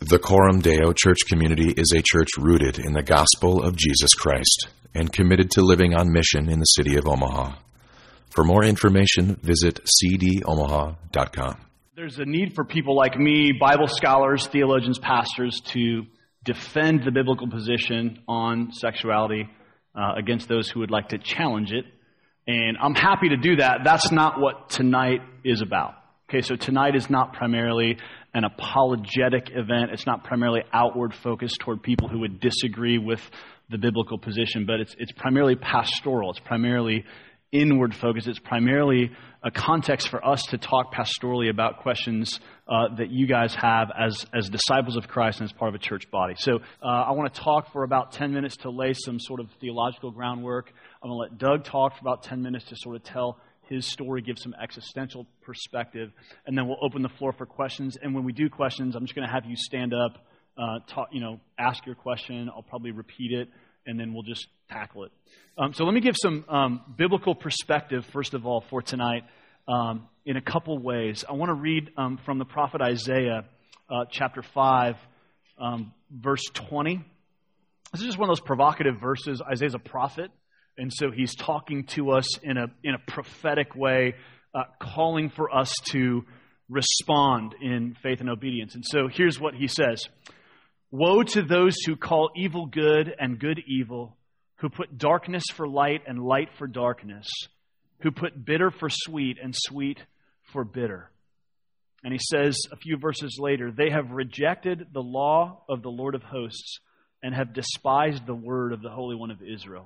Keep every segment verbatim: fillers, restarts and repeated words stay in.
The Coram Deo Church community is a church rooted in the gospel of Jesus Christ and committed to living on mission in the city of Omaha. For more information, visit c d omaha dot com. There's a need for people like me, Bible scholars, theologians, pastors, to defend the biblical position on sexuality uh, against those who would like to challenge it. And I'm happy to do that. That's not what tonight is about. Okay, so tonight is not primarily an apologetic event. It's not primarily outward focused toward people who would disagree with the biblical position, but it's it's primarily pastoral. It's primarily inward focused. It's primarily a context for us to talk pastorally about questions uh, that you guys have as as disciples of Christ and as part of a church body. So uh, I want to talk for about ten minutes to lay some sort of theological groundwork. I'm going to let Doug talk for about ten minutes to sort of tell his story, give some existential perspective, and then we'll open the floor for questions. And when we do questions, I'm just going to have you stand up, uh, talk, you know, ask your question. I'll probably repeat it, and then we'll just tackle it. Um, so let me give some um, biblical perspective, first of all, for tonight um, in a couple ways. I want to read um, from the prophet Isaiah, uh, chapter five, um, verse twenty. This is just one of those provocative verses. Isaiah's a prophet. And so he's talking to us in a in a prophetic way, uh, calling for us to respond in faith and obedience. And so here's what he says. Woe to those who call evil good and good evil, who put darkness for light and light for darkness, who put bitter for sweet and sweet for bitter. And he says a few verses later, they have rejected the law of the Lord of hosts and have despised the word of the Holy One of Israel.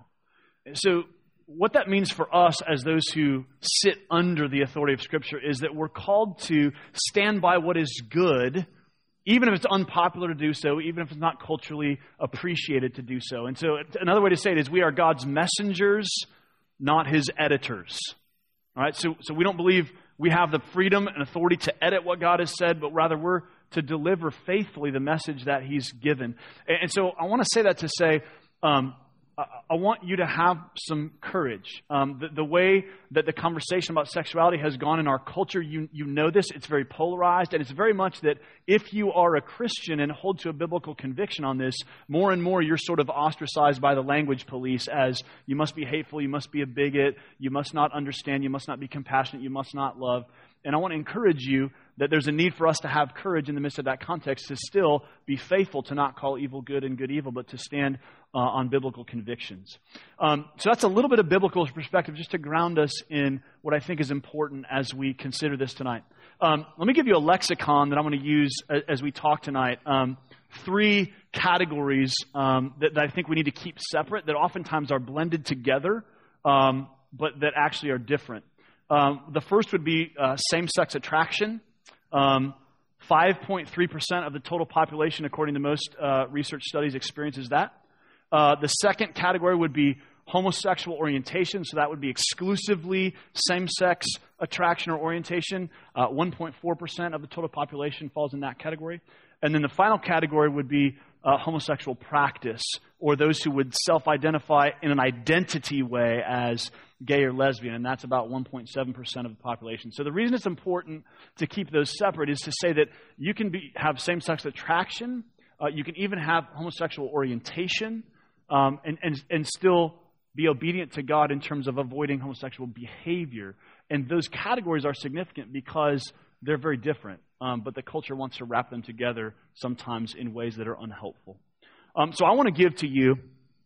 So what that means for us as those who sit under the authority of Scripture is that we're called to stand by what is good, even if it's unpopular to do so, even if it's not culturally appreciated to do so. And so another way to say it is we are God's messengers, not His editors. All right, so, so we don't believe we have the freedom and authority to edit what God has said, but rather we're to deliver faithfully the message that He's given. And, and so I want to say that to say, um, I want you to have some courage. Um, the, the way that the conversation about sexuality has gone in our culture, you, you know this, it's very polarized, and it's very much that if you are a Christian and hold to a biblical conviction on this, more and more you're sort of ostracized by the language police as you must be hateful, you must be a bigot, you must not understand, you must not be compassionate, you must not love. And I want to encourage you that there's a need for us to have courage in the midst of that context to still be faithful, to not call evil good and good evil, but to stand uh, on biblical convictions. Um, so that's a little bit of biblical perspective just to ground us in what I think is important as we consider this tonight. Um, let me give you a lexicon that I'm going to use as we talk tonight. Um, three categories um, that, that I think we need to keep separate, that oftentimes are blended together, um, but that actually are different. Um, the first would be uh, same-sex attraction. Um, five point three percent of the total population, according to most uh, research studies, experiences that. Uh, the second category would be homosexual orientation, so that would be exclusively same-sex attraction or orientation. Uh, one point four percent of the total population falls in that category. And then the final category would be uh, homosexual practice, or those who would self-identify in an identity way as gay or lesbian, and that's about one point seven percent of the population. So the reason it's important to keep those separate is to say that you can be, have same-sex attraction, uh, you can even have homosexual orientation, um, and, and, and still be obedient to God in terms of avoiding homosexual behavior. And those categories are significant because they're very different, um, but the culture wants to wrap them together sometimes in ways that are unhelpful. Um, so I want to give to you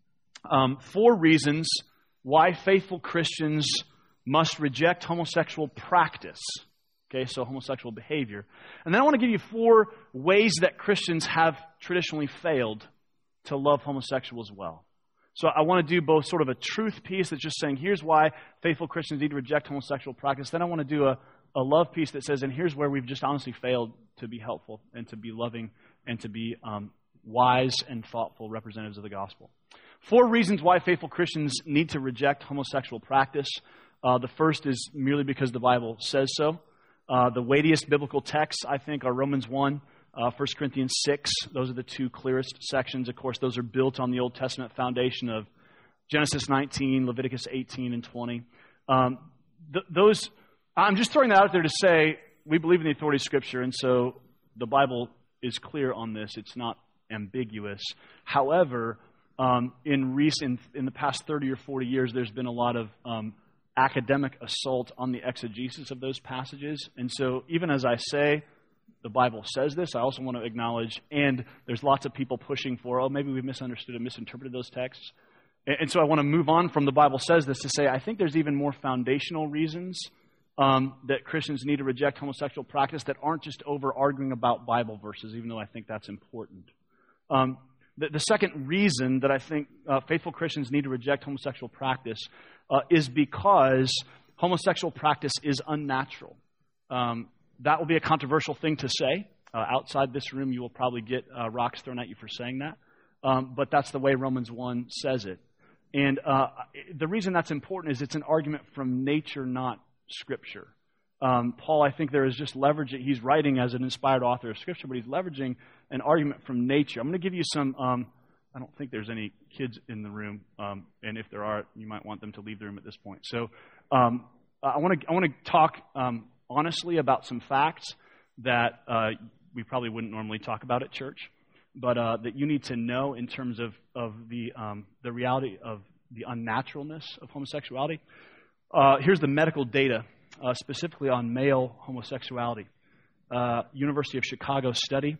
um, four reasons why faithful Christians must reject homosexual practice. Okay, so homosexual behavior. And then I want to give you four ways that Christians have traditionally failed to love homosexuals well. So I want to do both sort of a truth piece that's just saying, here's why faithful Christians need to reject homosexual practice. Then I want to do a, a love piece that says, and here's where we've just honestly failed to be helpful and to be loving and to be um, wise and thoughtful representatives of the gospel. Four reasons why faithful Christians need to reject homosexual practice. Uh, the first is merely because the Bible says so. Uh, the weightiest biblical texts, I think, are Romans one, uh, First Corinthians six. Those are the two clearest sections. Of course, those are built on the Old Testament foundation of Genesis nineteen, Leviticus eighteen, and twenty. Um, th- those, I'm just throwing that out there to say we believe in the authority of Scripture, and so the Bible is clear on this. It's not ambiguous. However, um, in recent, in the past thirty or forty years, there's been a lot of um, academic assault on the exegesis of those passages. And so even as I say, the Bible says this, I also want to acknowledge, and there's lots of people pushing for, oh, maybe we've misunderstood and misinterpreted those texts. And, and so I want to move on from the Bible says this to say, I think there's even more foundational reasons um, that Christians need to reject homosexual practice that aren't just over arguing about Bible verses, even though I think that's important. Um, the, the second reason that I think uh, faithful Christians need to reject homosexual practice uh, is because homosexual practice is unnatural. Um, that will be a controversial thing to say. Uh, outside this room, you will probably get uh, rocks thrown at you for saying that. Um, but that's the way Romans one says it. And uh, the reason that's important is it's an argument from nature, not Scripture. Um, Paul, I think there is just leverage that he's writing as an inspired author of Scripture, but he's leveraging an argument from nature. I'm going to give you some, um, I don't think there's any kids in the room, um, and if there are, you might want them to leave the room at this point. So um, I want to I want to talk um, honestly about some facts that uh, we probably wouldn't normally talk about at church, but uh, that you need to know in terms of, of the, um, the reality of the unnaturalness of homosexuality. Uh, here's the medical data, uh, specifically on male homosexuality. Uh, University of Chicago study.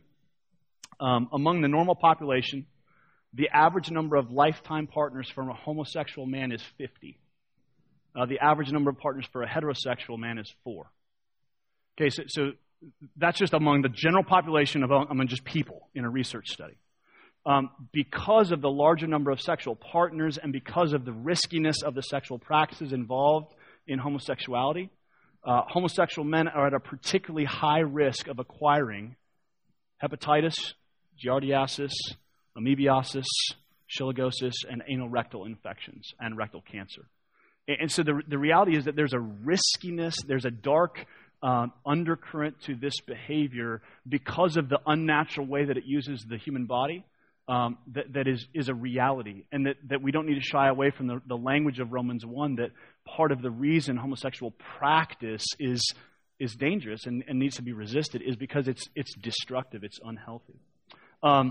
Um, among the normal population, the average number of lifetime partners for a homosexual man is fifty. Uh, the average number of partners for a heterosexual man is four. Okay, so, so that's just among the general population of among just people in a research study. Um, because of the larger number of sexual partners and because of the riskiness of the sexual practices involved in homosexuality, uh, homosexual men are at a particularly high risk of acquiring hepatitis, giardiasis, amoebiasis, shigellosis, and anal rectal infections and rectal cancer. And, and so the, the reality is that there's a riskiness, there's a dark Um, undercurrent to this behavior because of the unnatural way that it uses the human body um, that, that is, is a reality, and that, that we don't need to shy away from the, the language of Romans one, that part of the reason homosexual practice is is dangerous and, and needs to be resisted is because it's it's destructive, it's unhealthy. Um,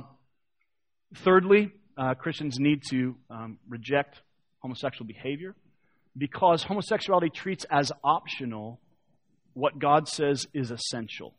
thirdly, uh, Christians need to um, reject homosexual behavior because homosexuality treats as optional what God says is essential.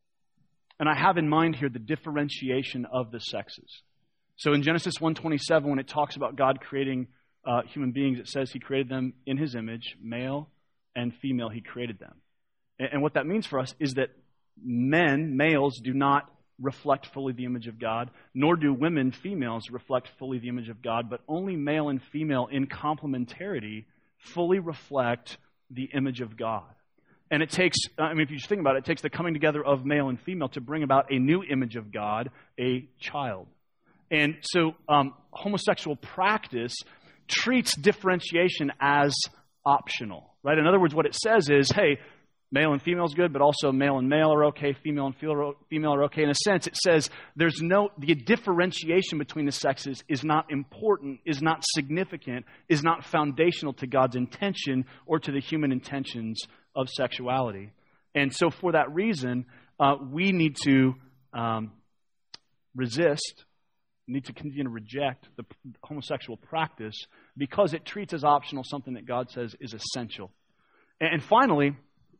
And I have in mind here the differentiation of the sexes. So in Genesis one twenty-seven, when it talks about God creating uh, human beings, it says He created them in His image, male and female, He created them. And, and what that means for us is that men, males, do not reflect fully the image of God, nor do women, females, reflect fully the image of God, but only male and female in complementarity fully reflect the image of God. And it takes, I mean, if you just think about it, it takes the coming together of male and female to bring about a new image of God, a child. And so um, homosexual practice treats differentiation as optional, right? In other words, what it says is, hey, male and female is good, but also male and male are okay, female and female are okay. In a sense, it says there's no, the differentiation between the sexes is not important, is not significant, is not foundational to God's intention or to the human intentions of sexuality. And so for that reason, uh, we need to um, resist, need to continue to reject the homosexual practice because it treats as optional something that God says is essential. And, and finally,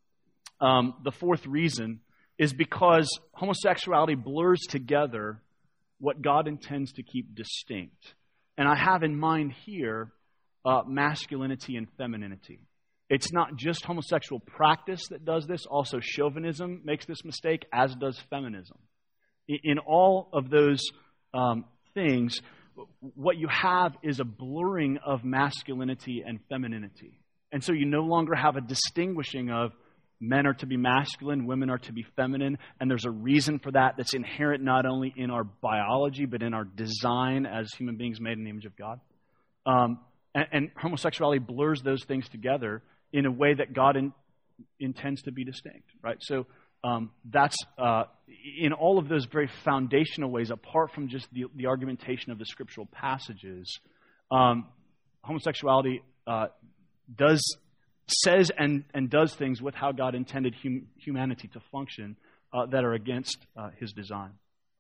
um, the fourth reason is because homosexuality blurs together what God intends to keep distinct. And I have in mind here uh, masculinity and femininity. It's not just homosexual practice that does this. Also, chauvinism makes this mistake, as does feminism. In all of those um, things, what you have is a blurring of masculinity and femininity. And so you no longer have a distinguishing of men are to be masculine, women are to be feminine, and there's a reason for that that's inherent not only in our biology, but in our design as human beings made in the image of God. Um, and, and homosexuality blurs those things together in a way that God in, intends to be distinct, right? So um, that's, uh, in all of those very foundational ways, apart from just the, the argumentation of the scriptural passages, um, homosexuality uh, does, says and, and does things with how God intended hum, humanity to function uh, that are against uh, His design.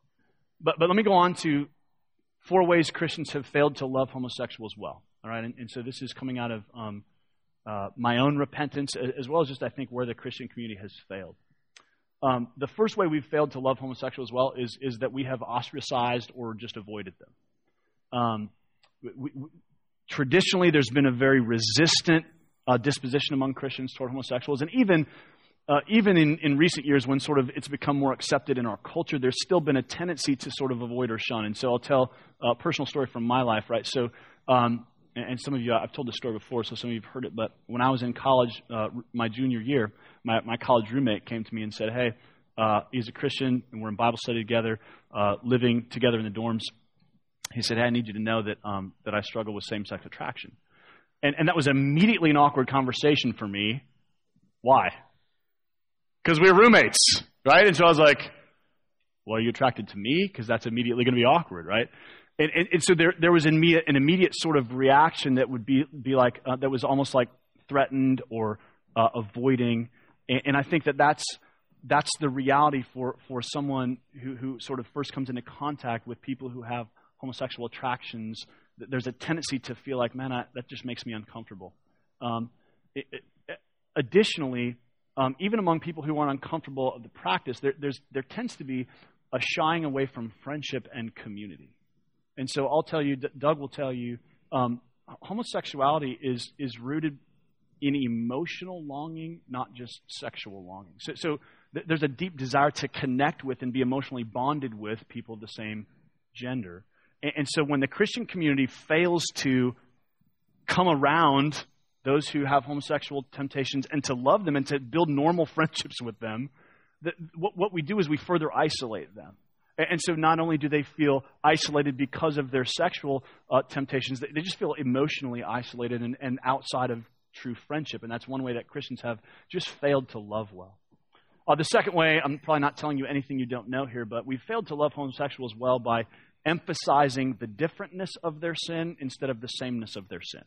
but, but let me go on to four ways Christians have failed to love homosexuals well. All right, and, and so this is coming out of um, uh, my own repentance, as well as just, I think, where the Christian community has failed. Um, the first way we've failed to love homosexuals well is, is that we have ostracized or just avoided them. Um, we, we, traditionally, there's been a very resistant uh, disposition among Christians toward homosexuals, and even uh, even in, in recent years, when sort of it's become more accepted in our culture, there's still been a tendency to sort of avoid or shun. And so I'll tell a personal story from my life, right? So, um, and, and some of you, I've told this story before, so some of you have heard it, but when I was in college, uh, my junior year, my, my college roommate came to me and said, hey, uh, he's a Christian, and we're in Bible study together, uh, living together in the dorms. He said, hey, I need you to know that um, that I struggle with same-sex attraction. And, and that was immediately an awkward conversation for me. Why? Because we were roommates, right? And so I was like, well, are you attracted to me? Because that's immediately going to be awkward, right? And, and, and so there there was an immediate, an immediate sort of reaction that would be, be like, uh, that was almost like threatened or uh, avoiding. And, and I think that that's, that's the reality for, for someone who, who sort of first comes into contact with people who have homosexual attractions. There's a tendency to feel like, man, I, that just makes me uncomfortable. Um, it, it, additionally, um, even among people who aren't uncomfortable of the practice, there, there's, there tends to be a shying away from friendship and community. And so I'll tell you, D- Doug will tell you, um, homosexuality is is rooted in emotional longing, not just sexual longing. So, so th- there's a deep desire to connect with and be emotionally bonded with people of the same gender. And, and so when the Christian community fails to come around those who have homosexual temptations and to love them and to build normal friendships with them, the, what, what we do is we further isolate them. And, and so not only do they feel isolated because of their sexual uh, temptations, they, they just feel emotionally isolated and, and outside of true friendship. And that's one way that Christians have just failed to love well. Uh, the second way, I'm probably not telling you anything you don't know here, but we've failed to love homosexuals well by emphasizing the differentness of their sin instead of the sameness of their sin.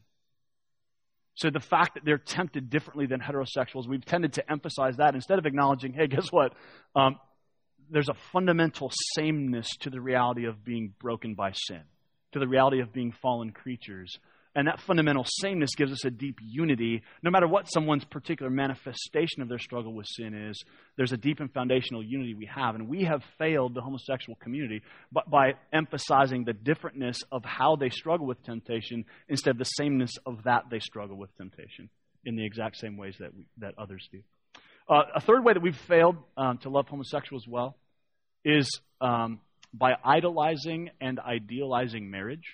So the fact that they're tempted differently than heterosexuals, we've tended to emphasize that instead of acknowledging, hey, guess what? Um, there's a fundamental sameness to the reality of being broken by sin, to the reality of being fallen creatures. And that fundamental sameness gives us a deep unity. No matter what someone's particular manifestation of their struggle with sin is, there's a deep and foundational unity we have. And we have failed the homosexual community by, by emphasizing the differentness of how they struggle with temptation instead of the sameness of that they struggle with temptation in the exact same ways that we, that others do. Uh, a third way that we've failed um, to love homosexuals well is um, by idolizing and idealizing marriage.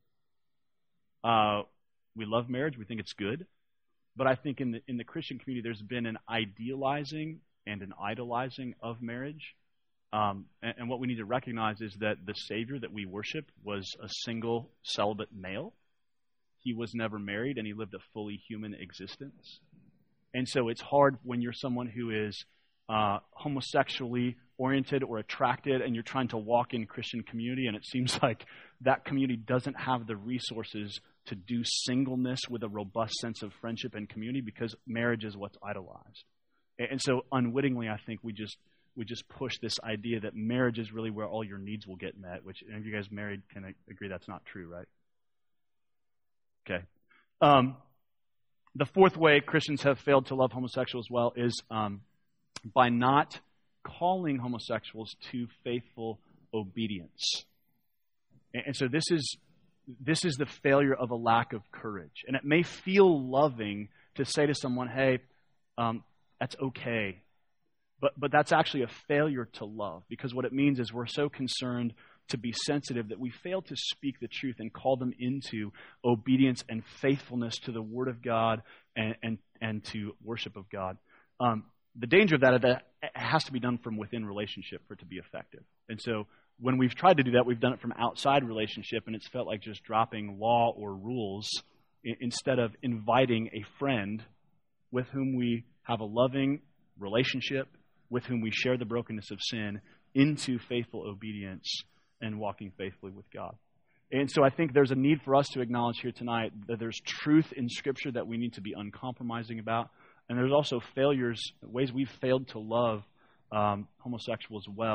Uh, we love marriage. We think it's good. But I think in the in the Christian community, there's been an idealizing and an idolizing of marriage. Um, and, and what we need to recognize is that the Savior that we worship was a single celibate male. He was never married, and he lived a fully human existence. And so it's hard when you're someone who is uh, homosexually oriented or attracted, and you're trying to walk in Christian community, and it seems like that community doesn't have the resources to do singleness with a robust sense of friendship and community because marriage is what's idolized. And so unwittingly, I think we just we just push this idea that marriage is really where all your needs will get met, which any of you guys married can agree that's not true, right? Okay. Um, the fourth way Christians have failed to love homosexuals well is um, by not calling homosexuals to faithful obedience. And, and so this is this is the failure of a lack of courage. And it may feel loving to say to someone, hey, um, that's okay. But but that's actually a failure to love, because what it means is we're so concerned to be sensitive that we fail to speak the truth and call them into obedience and faithfulness to the Word of God and and, and to worship of God. Um, the danger of that is that it has to be done from within relationship for it to be effective. And so when we've tried to do that, we've done it from outside relationship, and it's felt like just dropping law or rules instead of inviting a friend with whom we have a loving relationship, with whom we share the brokenness of sin, into faithful obedience and walking faithfully with God. And so I think there's a need for us to acknowledge here tonight that there's truth in Scripture that we need to be uncompromising about. And there's also failures, ways we've failed to love um, homosexuals well,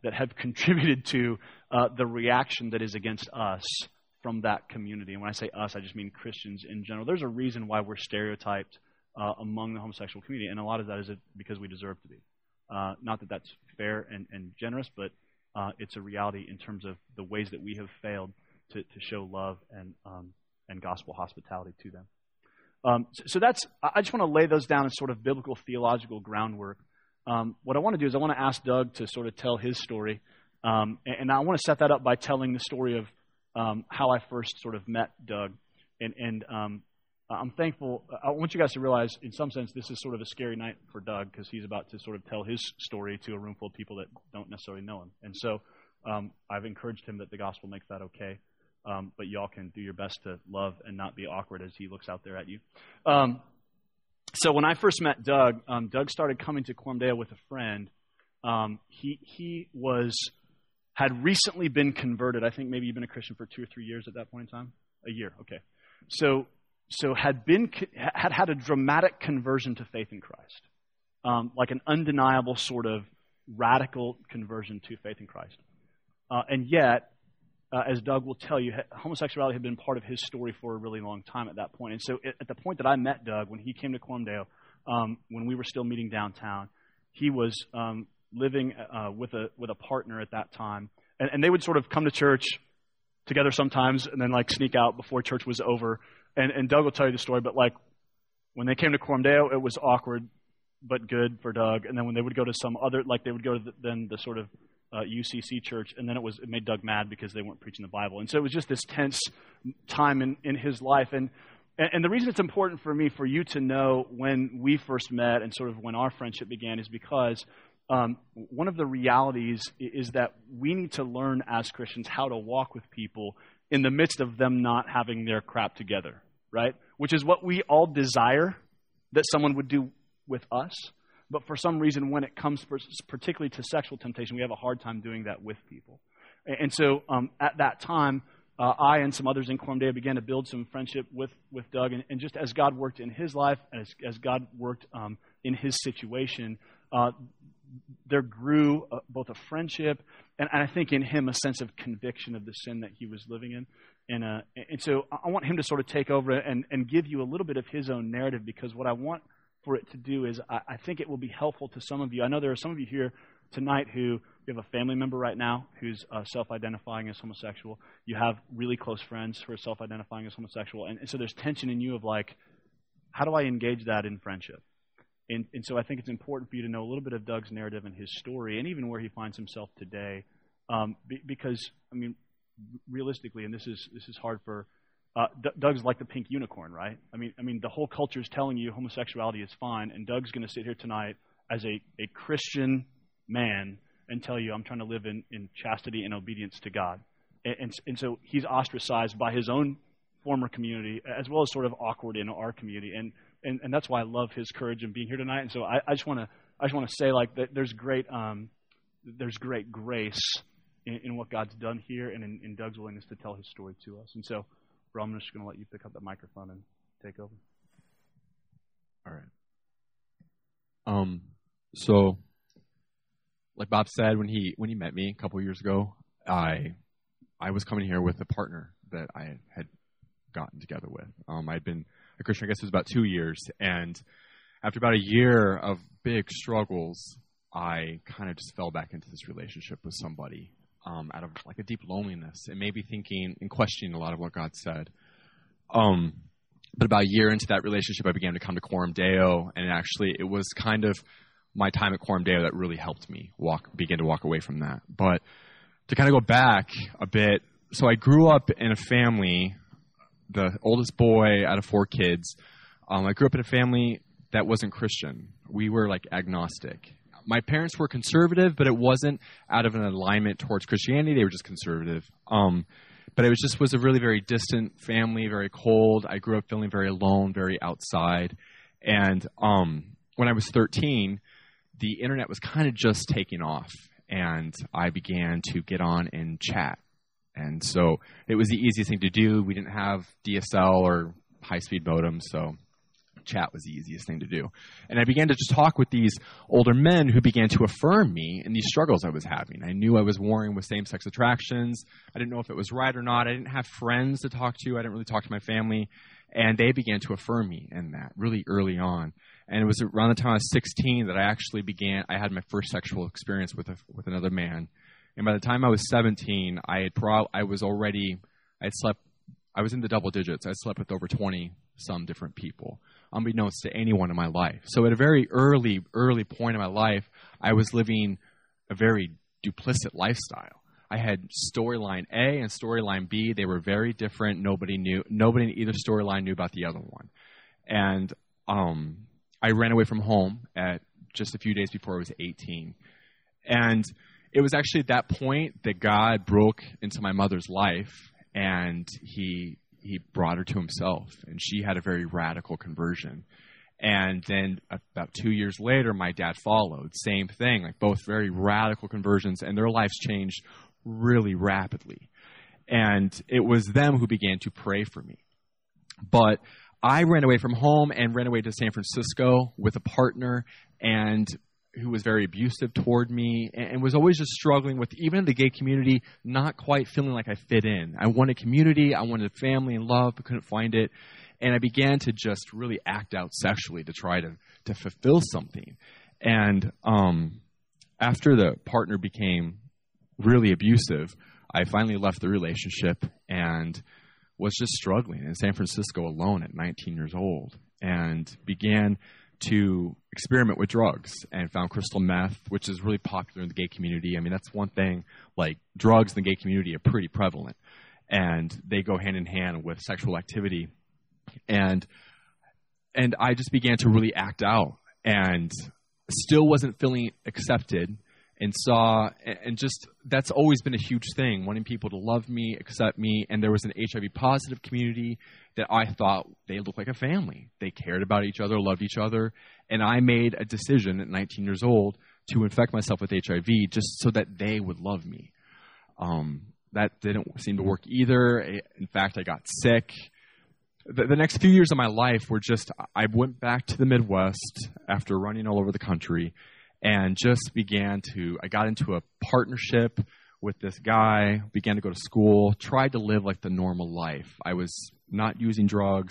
that have contributed to uh, the reaction that is against us from that community. And when I say us, I just mean Christians in general. There's a reason why we're stereotyped uh, among the homosexual community, and a lot of that is because we deserve to be. Uh, not that that's fair and, and generous, but uh, it's a reality in terms of the ways that we have failed to, to show love and um, and gospel hospitality to them. Um, so, so that's, I just want to lay those down as sort of biblical theological groundwork. Um, what I want to do is I want to ask Doug to sort of tell his story, um, and, and I want to set that up by telling the story of um, how I first sort of met Doug. And, and um, I'm thankful. I want you guys to realize, in some sense, this is sort of a scary night for Doug because he's about to sort of tell his story to a room full of people that don't necessarily know him. And so um, I've encouraged him that the gospel makes that okay. Um, but y'all can do your best to love and not be awkward as he looks out there at you. Um, so when I first met Doug, um, Doug started coming to Coram Deo with a friend. Um, he he was had recently been converted. I think maybe you've been a Christian for two or three years at that point in time. A year, okay. So so had been had had a dramatic conversion to faith in Christ, um, like an undeniable sort of radical conversion to faith in Christ, uh, and yet. Uh, as Doug will tell you, homosexuality had been part of his story for a really long time at that point. And so at the point that I met Doug, when he came to Coram Deo, um, when we were still meeting downtown, he was um, living uh, with a with a partner at that time. And, and they would sort of come to church together sometimes and then like sneak out before church was over. And, and Doug will tell you the story, but like when they came to Coram Deo, it was awkward but good for Doug. And then when they would go to some other, like they would go to the, then the sort of Uh, U C C church, and then it was it made Doug mad because they weren't preaching the Bible, and so it was just this tense time in, in his life. And, and and the reason it's important for me for you to know when we first met and sort of when our friendship began is because um, one of the realities is that we need to learn as Christians how to walk with people in the midst of them not having their crap together, right? Which is what we all desire that someone would do with us. But for some reason, when it comes particularly to sexual temptation, we have a hard time doing that with people. And so um, at that time, uh, I and some others in Coram Deo began to build some friendship with, with Doug. And, and just as God worked in his life, as, as God worked um, in his situation, uh, there grew uh, both a friendship and, and I think in him a sense of conviction of the sin that he was living in. And, uh, and so I want him to sort of take over and, and give you a little bit of his own narrative, because what I want for it to do is I, I think it will be helpful to some of you. I know there are some of you here tonight who you have a family member right now who's uh, self-identifying as homosexual. You have really close friends who are self-identifying as homosexual. And, and so there's tension in you of like, how do I engage that in friendship? And, and so I think it's important for you to know a little bit of Doug's narrative and his story, and even where he finds himself today. Um, be, because, I mean, realistically, and this is this is hard for Uh, D- Doug's like the pink unicorn, right? I mean, I mean, the whole culture is telling you homosexuality is fine, and Doug's going to sit here tonight as a, a Christian man and tell you, I'm trying to live in, in chastity and obedience to God. And, and, and so he's ostracized by his own former community, as well as sort of awkward in our community. And and, and that's why I love his courage in being here tonight. And so I, I just want to I just want to say like that there's great um, there's great grace in, in what God's done here, and in, in Doug's willingness to tell his story to us. And so. I'm just going to let you pick up that microphone and take over. All right. Um. So, like Bob said, when he when he met me a couple years ago, I I was coming here with a partner that I had gotten together with. Um, I'd been a Christian, I guess it was about two years, and after about a year of big struggles, I kind of just fell back into this relationship with somebody. Um, out of like a deep loneliness and maybe thinking and questioning a lot of what God said. Um, but about a year into that relationship, I began to come to Coram Deo, and actually it was kind of my time at Coram Deo that really helped me walk, begin to walk away from that. But to kind of go back a bit, so I grew up in a family, the oldest boy out of four kids. Um, I grew up in a family that wasn't Christian. We were like agnostic. My parents were conservative, but it wasn't out of an alignment towards Christianity. They were just conservative. Um, but it was just was a really very distant family, very cold. I grew up feeling very alone, very outside. And um, when I was thirteen, the internet was kind of just taking off, and I began to get on and chat. And so it was the easiest thing to do. We didn't have D S L or high-speed modems, so chat was the easiest thing to do. And I began to just talk with these older men who began to affirm me in these struggles I was having. I knew I was warring with same-sex attractions. I didn't know if it was right or not. I didn't have friends to talk to. I didn't really talk to my family. And they began to affirm me in that really early on. And it was around the time I was sixteen that I actually began, I had my first sexual experience with a, with another man. And by the time I was seventeen, I had pro- I was already, I had slept, I was in the double digits. I had slept with over twenty some different people, unbeknownst to anyone in my life. So at a very early, early point in my life, I was living a very duplicit lifestyle. I had storyline A and storyline B. They were very different. Nobody knew, nobody in either storyline knew about the other one. And um, I ran away from home at just a few days before I was eighteen. And it was actually at that point that God broke into my mother's life, and he he brought her to himself, and she had a very radical conversion. And then about two years later, my dad followed. Same thing, like both very radical conversions, and their lives changed really rapidly. And it was them who began to pray for me. But I ran away from home and ran away to San Francisco with a partner, and who was very abusive toward me and was always just struggling with, even in the gay community, not quite feeling like I fit in. I wanted community, I wanted family and love, but couldn't find it. And I began to just really act out sexually to try to, to fulfill something. And um, after the partner became really abusive, I finally left the relationship and was just struggling in San Francisco alone at nineteen years old, and began to experiment with drugs and found crystal meth, which is really popular in the gay community. I mean, that's one thing, like drugs in the gay community are pretty prevalent, and they go hand in hand with sexual activity. And and I just began to really act out, and still wasn't feeling accepted, and saw, and just, that's always been a huge thing, wanting people to love me, accept me. And there was an H I V positive community that I thought they looked like a family. They cared about each other, loved each other. And I made a decision at nineteen years old to infect myself with H I V just so that they would love me. Um, that didn't seem to work either. In fact, I got sick. The, the next few years of my life were just, I went back to the Midwest after running all over the country, and just began to, I got into a partnership with this guy, began to go to school, tried to live like the normal life. I was not using drugs,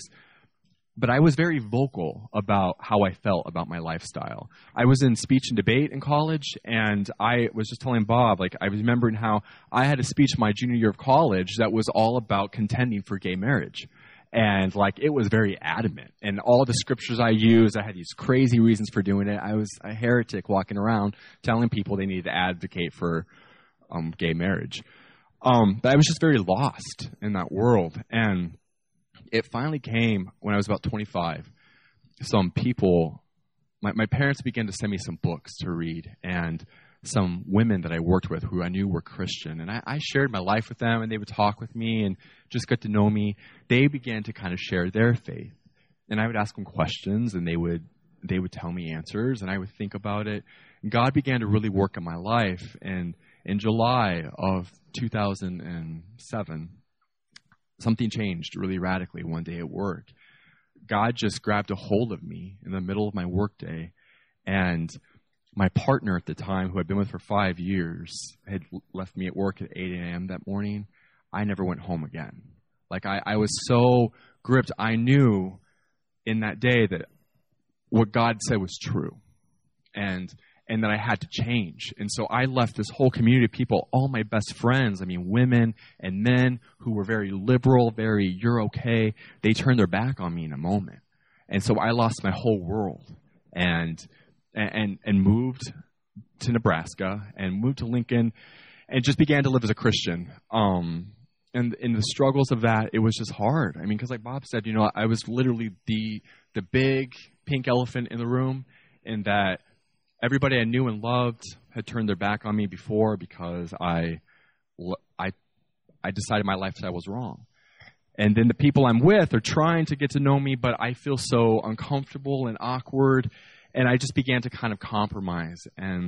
but I was very vocal about how I felt about my lifestyle. I was in speech and debate in college, and I was just telling Bob, like, I was remembering how I had a speech my junior year of college that was all about contending for gay marriage. And, like, it was very adamant. And all the scriptures I used, I had these crazy reasons for doing it. I was a heretic walking around telling people they needed to advocate for um, gay marriage. Um, but I was just very lost in that world. And it finally came when I was about twenty-five. Some people, my, my parents began to send me some books to read, and some women that I worked with who I knew were Christian. And I, I shared my life with them, and they would talk with me and just get to know me. They began to kind of share their faith. And I would ask them questions, and they would they would tell me answers, and I would think about it. And God began to really work in my life. And in July of two thousand seven, something changed really radically one day at work. God just grabbed a hold of me in the middle of my workday, and my partner at the time, who I'd been with for five years, had left me at work at eight a.m. that morning. I never went home again. Like, I, I was so gripped. I knew in that day that what God said was true, and and that I had to change. And so I left this whole community of people, all my best friends, I mean, women and men who were very liberal, very, you're okay. They turned their back on me in a moment. And so I lost my whole world. And and and moved to Nebraska and moved to Lincoln and just began to live as a Christian. Um, and in the struggles of that, it was just hard. I mean, because like Bob said, you know, I was literally the the big pink elephant in the room, in that everybody I knew and loved had turned their back on me before because I, I, I decided my lifestyle was wrong. And then the people I'm with are trying to get to know me, but I feel so uncomfortable and awkward. And I just began to kind of compromise. And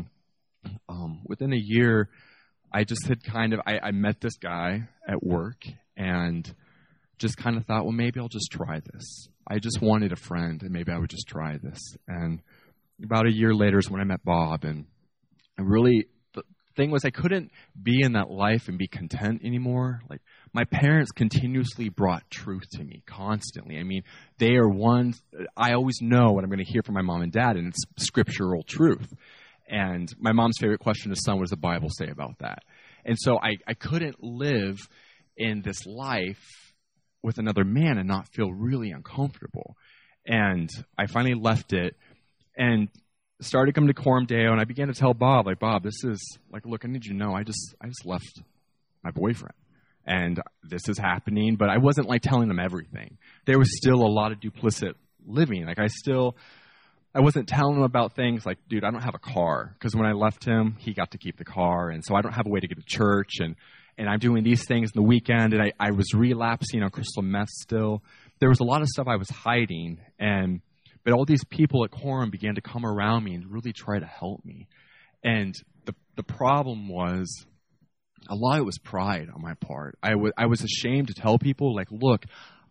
um, within a year, I just had kind of, I, I met this guy at work, and just kind of thought, well, maybe I'll just try this. I just wanted a friend, and maybe I would just try this. And about a year later is when I met Bob, and I really, the thing was I couldn't be in that life and be content anymore. Like, my parents continuously brought truth to me constantly. I mean, they are ones, I always know what I'm going to hear from my mom and dad, and it's scriptural truth. And my mom's favorite question is, son, what does the Bible say about that? And so I, I couldn't live in this life with another man and not feel really uncomfortable. And I finally left it and started coming to Coram Deo, and I began to tell Bob, like, Bob, this is, like, look, I need you to know, I just, I just left my boyfriend. And this is happening, but I wasn't, like, telling him everything. There was still a lot of duplicit living. Like, I still, I wasn't telling him about things like, dude, I don't have a car. Because when I left him, he got to keep the car, and so I don't have a way to get to church, and and I'm doing these things in the weekend, and I, I was relapsing on crystal meth still. There was a lot of stuff I was hiding, and but all these people at Coram began to come around me and really try to help me. And the the problem was, a lot of it was pride on my part. I, w- I was ashamed to tell people, like, look,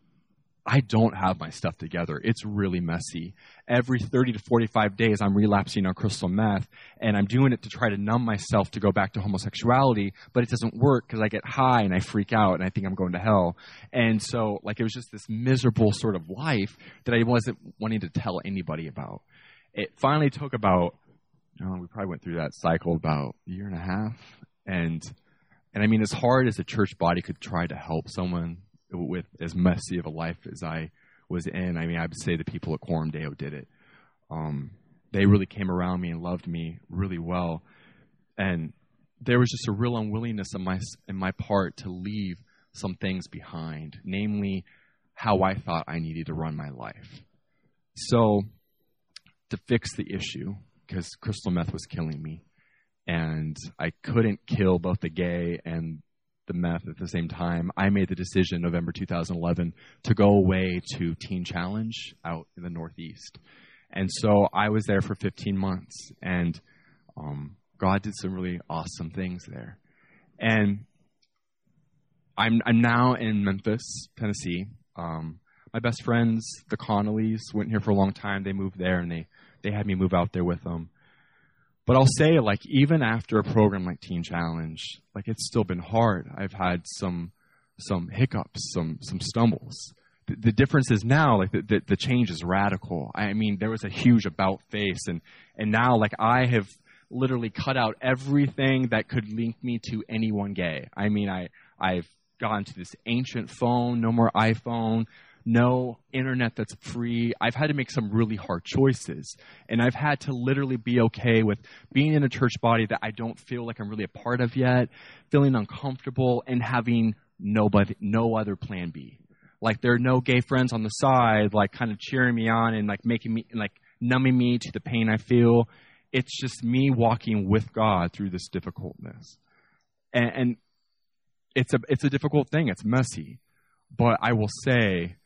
I don't have my stuff together. It's really messy. Every thirty to forty-five days, I'm relapsing on crystal meth, and I'm doing it to try to numb myself to go back to homosexuality, but it doesn't work because I get high and I freak out and I think I'm going to hell. And so, like, it was just this miserable sort of life that I wasn't wanting to tell anybody about. It finally took about, you know, we probably went through that cycle about a year and a half. And, and I mean, as hard as a church body could try to help someone with as messy of a life as I was in, I mean, I would say the people at Coram Deo did it. Um, they really came around me and loved me really well. And there was just a real unwillingness in my, in my part to leave some things behind, namely how I thought I needed to run my life. So to fix the issue, because crystal meth was killing me, and I couldn't kill both the gay and the meth at the same time, I made the decision November two thousand eleven to go away to Teen Challenge out in the Northeast. And so I was there for fifteen months, and um, God did some really awesome things there. And I'm I'm now in Memphis, Tennessee. Um, my best friends, the Connollys, went here for a long time. They moved there, and they, they had me move out there with them. But I'll say, like, even after a program like Teen Challenge, like, it's still been hard. I've had some some hiccups, some some stumbles. The, the difference is now, like, the, the, the change is radical. I mean, there was a huge about face, and, and now, like, I have literally cut out everything that could link me to anyone gay. I mean, I, I've gone to this ancient phone, no more iPhone, no internet that's free. I've had to make some really hard choices. And I've had to literally be okay with being in a church body that I don't feel like I'm really a part of yet, feeling uncomfortable, and having nobody, no other plan B. Like, there are no gay friends on the side, like, kind of cheering me on and, like, making me, like, numbing me to the pain I feel. It's just me walking with God through this difficultness. And, and it's a, it's a difficult thing. It's messy. But I will say,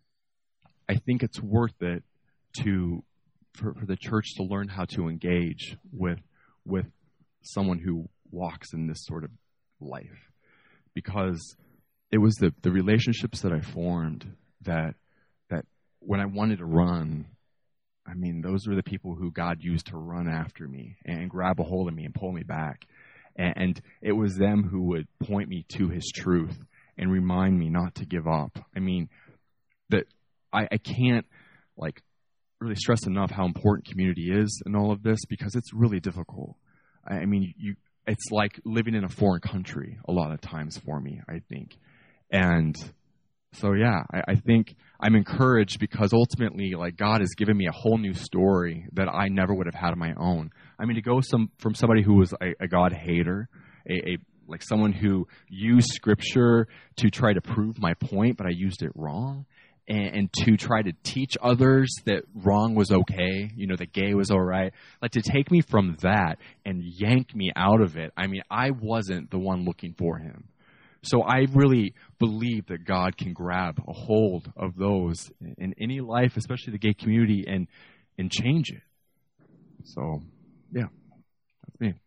I think it's worth it to for, for the church to learn how to engage with with someone who walks in this sort of life, because it was the, the relationships that I formed that that when I wanted to run, I mean, those were the people who God used to run after me and grab a hold of me and pull me back. And, and it was them who would point me to his truth and remind me not to give up. I mean, that I, I can't, like, really stress enough how important community is in all of this, because it's really difficult. I, I mean, you, it's like living in a foreign country a lot of times for me, I think. And so, yeah, I, I think I'm encouraged because ultimately, like, God has given me a whole new story that I never would have had on my own. I mean, to go some from somebody who was a, a God hater, a, a like someone who used Scripture to try to prove my point, but I used it wrong, and, and to try to teach others that wrong was okay, you know, that gay was all right. Like, to take me from that and yank me out of it, I mean, I wasn't the one looking for him. So I really believe that God can grab a hold of those in any life, especially the gay community, and and change it. So, yeah, that's me.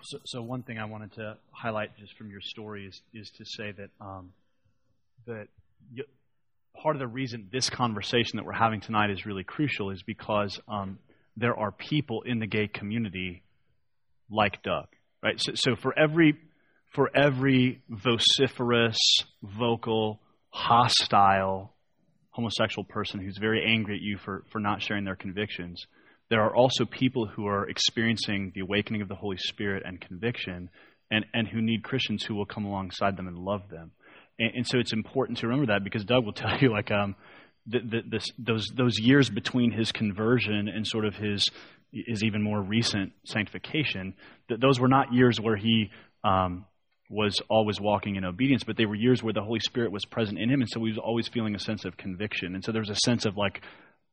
So, so one thing I wanted to highlight just from your story is, is to say that um, that you, part of the reason this conversation that we're having tonight is really crucial is because um, there are people in the gay community like Doug, right? So, so for every for every vociferous, vocal, hostile homosexual person who's very angry at you for, for not sharing their convictions, there are also people who are experiencing the awakening of the Holy Spirit and conviction, and, and who need Christians who will come alongside them and love them. And, and so it's important to remember that, because Doug will tell you, like, um, the, the, this, those those years between his conversion and sort of his his even more recent sanctification, that those were not years where he um, was always walking in obedience, but they were years where the Holy Spirit was present in him, and so he was always feeling a sense of conviction. And so there was a sense of, like,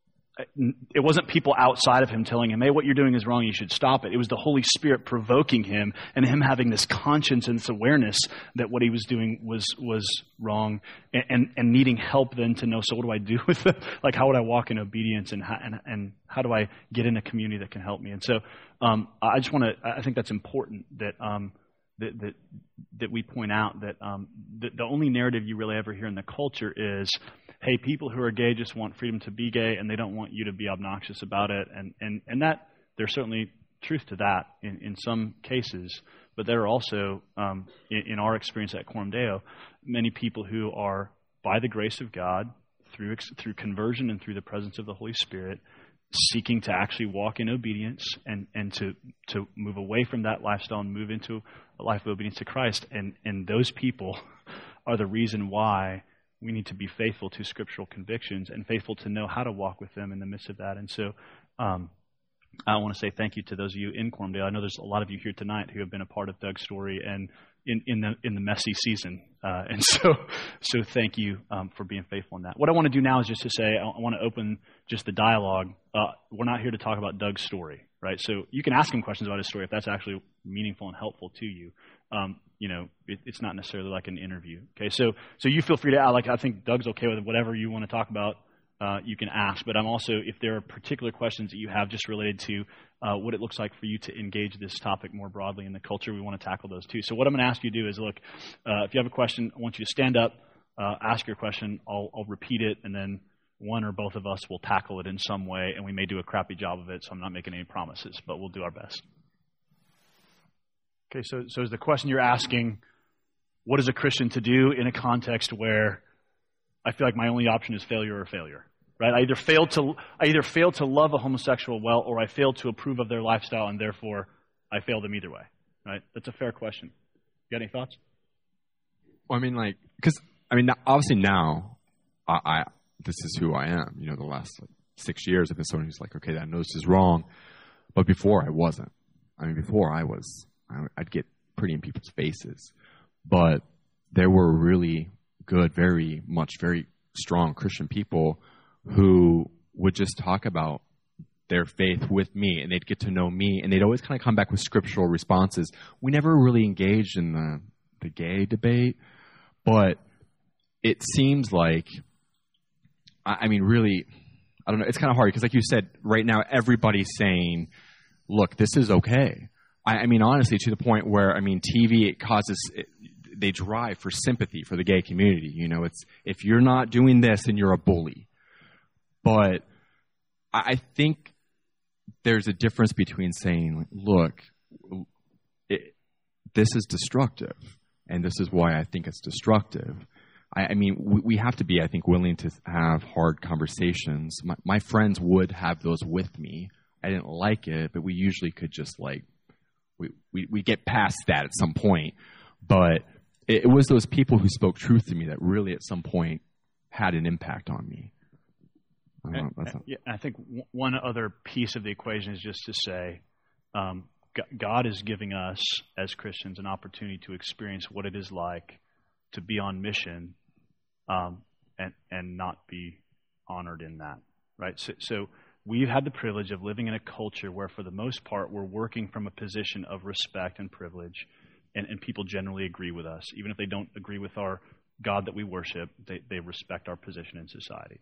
it wasn't people outside of him telling him, hey, what you're doing is wrong, you should stop it. It was the Holy Spirit provoking him, and him having this conscience and this awareness that what he was doing was was wrong, and, and, and needing help then to know, so what do I do with it? Like, how would I walk in obedience, and how, and, and how do I get in a community that can help me? And so um, I just want to, I think that's important that um, that, that that we point out that um, the, the only narrative you really ever hear in the culture is, hey, people who are gay just want freedom to be gay, and they don't want you to be obnoxious about it. And and, and that, there's certainly truth to that in, in some cases, but there are also, um, in, in our experience at Coram Deo, many people who are, by the grace of God, through through conversion and through the presence of the Holy Spirit, seeking to actually walk in obedience and, and to, to move away from that lifestyle and move into a life of obedience to Christ. And, and those people are the reason why we need to be faithful to scriptural convictions and faithful to know how to walk with them in the midst of that. And so um, I want to say thank you to those of you in Coram Deo. I know there's a lot of you here tonight who have been a part of Doug's story and in, in the in the messy season. Uh, and so so thank you um, for being faithful in that. What I want to do now is just to say I, I want to open just the dialogue. Uh, we're not here to talk about Doug's story, right? So you can ask him questions about his story if that's actually meaningful and helpful to you. Um, you know, it, it's not necessarily like an interview. Okay, so so you feel free to, like, I think Doug's okay with whatever you want to talk about. Uh, you can ask, but I'm also, if there are particular questions that you have just related to uh, what it looks like for you to engage this topic more broadly in the culture, we want to tackle those too. So what I'm going to ask you to do is, look, uh, if you have a question, I want you to stand up, uh, ask your question. I'll, I'll repeat it, and then one or both of us will tackle it in some way, and we may do a crappy job of it, so I'm not making any promises, but we'll do our best. Okay, so so is the question you're asking, what is a Christian to do in a context where I feel like my only option is failure or failure, right? I either fail to I either fail to love a homosexual well, or I fail to approve of their lifestyle, and therefore I fail them either way, right? That's a fair question. You got any thoughts? Well, I mean, like, because I mean, obviously now, I, I this is who I am. You know, the last like, six years I've been someone who's like, okay, I know this is wrong, but before I wasn't. I mean, before I was, I'd get pretty in people's faces, but there were really good, very much, very strong Christian people who would just talk about their faith with me, and they'd get to know me, and they'd always kind of come back with scriptural responses. We never really engaged in the, the gay debate, but it seems like, I, I mean, really, I don't know, it's kind of hard, because like you said, right now everybody's saying, look, this is okay. I, I mean, honestly, to the point where, I mean, T V, it causes... It, they drive for sympathy for the gay community. You know, it's, if you're not doing this, then you're a bully. But I think there's a difference between saying, look, it, this is destructive, and this is why I think it's destructive. I, I mean, we, we have to be, I think, willing to have hard conversations. My, my friends would have those with me. I didn't like it, but we usually could just, like, we, we, we get past that at some point. But it was those people who spoke truth to me that really at some point had an impact on me. I, don't know, that's not... yeah, I think one other piece of the equation is just to say um, God is giving us as Christians an opportunity to experience what it is like to be on mission um, and, and not be honored in that, right? So, so we've had the privilege of living in a culture where for the most part we're working from a position of respect and privilege. And, and people generally agree with us. Even if they don't agree with our God that we worship, they, they respect our position in society.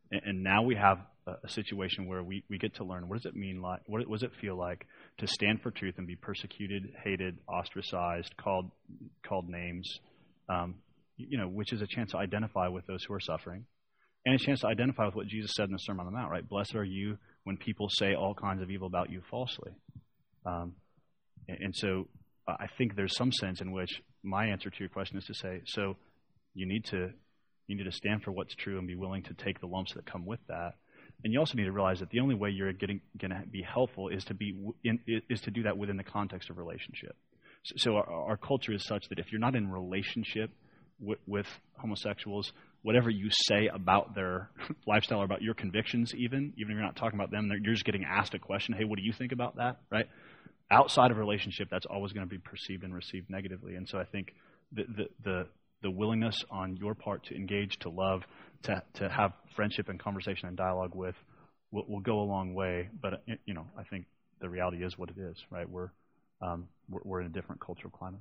And, and now we have a, a situation where we, we get to learn, what does it mean like, what, what does it feel like to stand for truth and be persecuted, hated, ostracized, called called names, um, you know, which is a chance to identify with those who are suffering, and a chance to identify with what Jesus said in the Sermon on the Mount, right? Blessed are you when people say all kinds of evil about you falsely. Um, and, and so uh, I think there's some sense in which my answer to your question is to say, so you need to you need to stand for what's true and be willing to take the lumps that come with that. And you also need to realize that the only way you're getting going to be helpful is to be in, is to do that within the context of relationship. So, so our, our culture is such that if you're not in relationship with, with homosexuals, whatever you say about their lifestyle or about your convictions, even even if you're not talking about them, you're just getting asked a question. Hey, what do you think about that? Right? Outside of relationship, that's always going to be perceived and received negatively. And so I think the the the, the willingness on your part to engage, to love, to to have friendship and conversation and dialogue with will, will go a long way. But you know, I think the reality is what it is, right? We're um, we're, we're in a different cultural climate.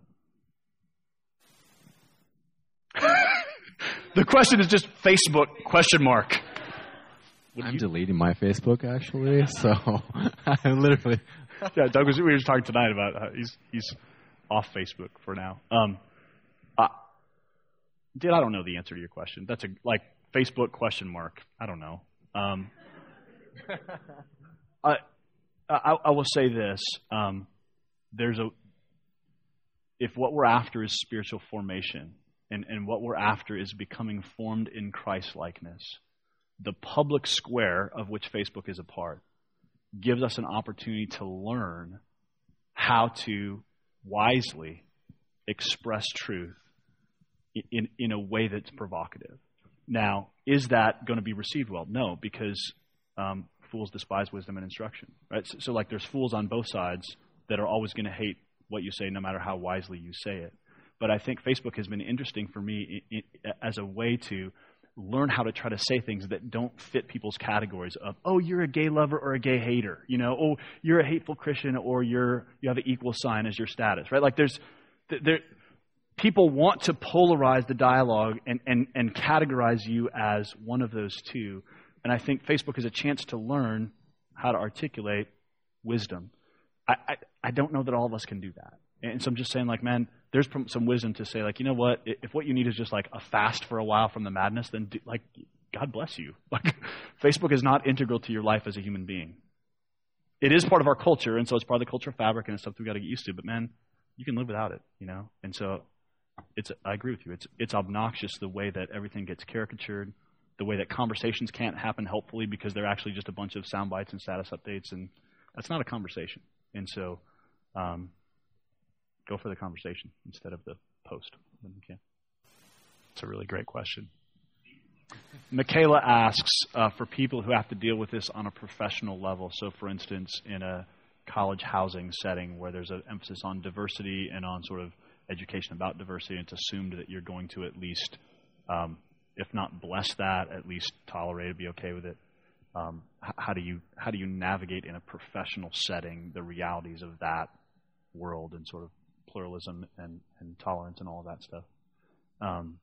The question is just Facebook question mark. I'm you... deleting my Facebook actually, so I literally. Yeah, Doug was. We were just talking tonight about how he's he's off Facebook for now. Um, uh, dude, I don't know the answer to your question. That's a like Facebook question mark. I don't know. Um, I, I I will say this. Um, there's a if what we're after is spiritual formation. And, and what we're after is becoming formed in Christ-likeness. The public square of which Facebook is a part gives us an opportunity to learn how to wisely express truth in, in a way that's provocative. Now, is that going to be received well? No, because um, fools despise wisdom and instruction. Right? So, so like there's fools on both sides that are always going to hate what you say no matter how wisely you say it. But I think Facebook has been interesting for me in, in, as a way to learn how to try to say things that don't fit people's categories of, oh, you're a gay lover or a gay hater, you know, oh, you're a hateful Christian or you're you have an equal sign as your status, right? Like there's there people want to polarize the dialogue and, and, and categorize you as one of those two. And I think Facebook is a chance to learn how to articulate wisdom. I, I, I don't know that all of us can do that. And so I'm just saying, like, man, there's some wisdom to say, like, you know what? If what you need is just like a fast for a while from the madness, then do, like, God bless you. Like, Facebook is not integral to your life as a human being. It is part of our culture, and so it's part of the cultural fabric, and it's something we got to get used to. But man, you can live without it, you know. And so, it's I agree with you. It's it's obnoxious the way that everything gets caricatured, the way that conversations can't happen helpfully because they're actually just a bunch of sound bites and status updates, and that's not a conversation. And so. Um, Go for the conversation instead of the post when you can. It's a really great question. Michaela asks uh, for people who have to deal with this on a professional level. So, for instance, in a college housing setting where there's an emphasis on diversity and on sort of education about diversity, and it's assumed that you're going to at least, um, if not bless that, at least tolerate it, be okay with it. Um, how do you how do you navigate in a professional setting the realities of that world and sort of pluralism and, and tolerance and all of that stuff. Um,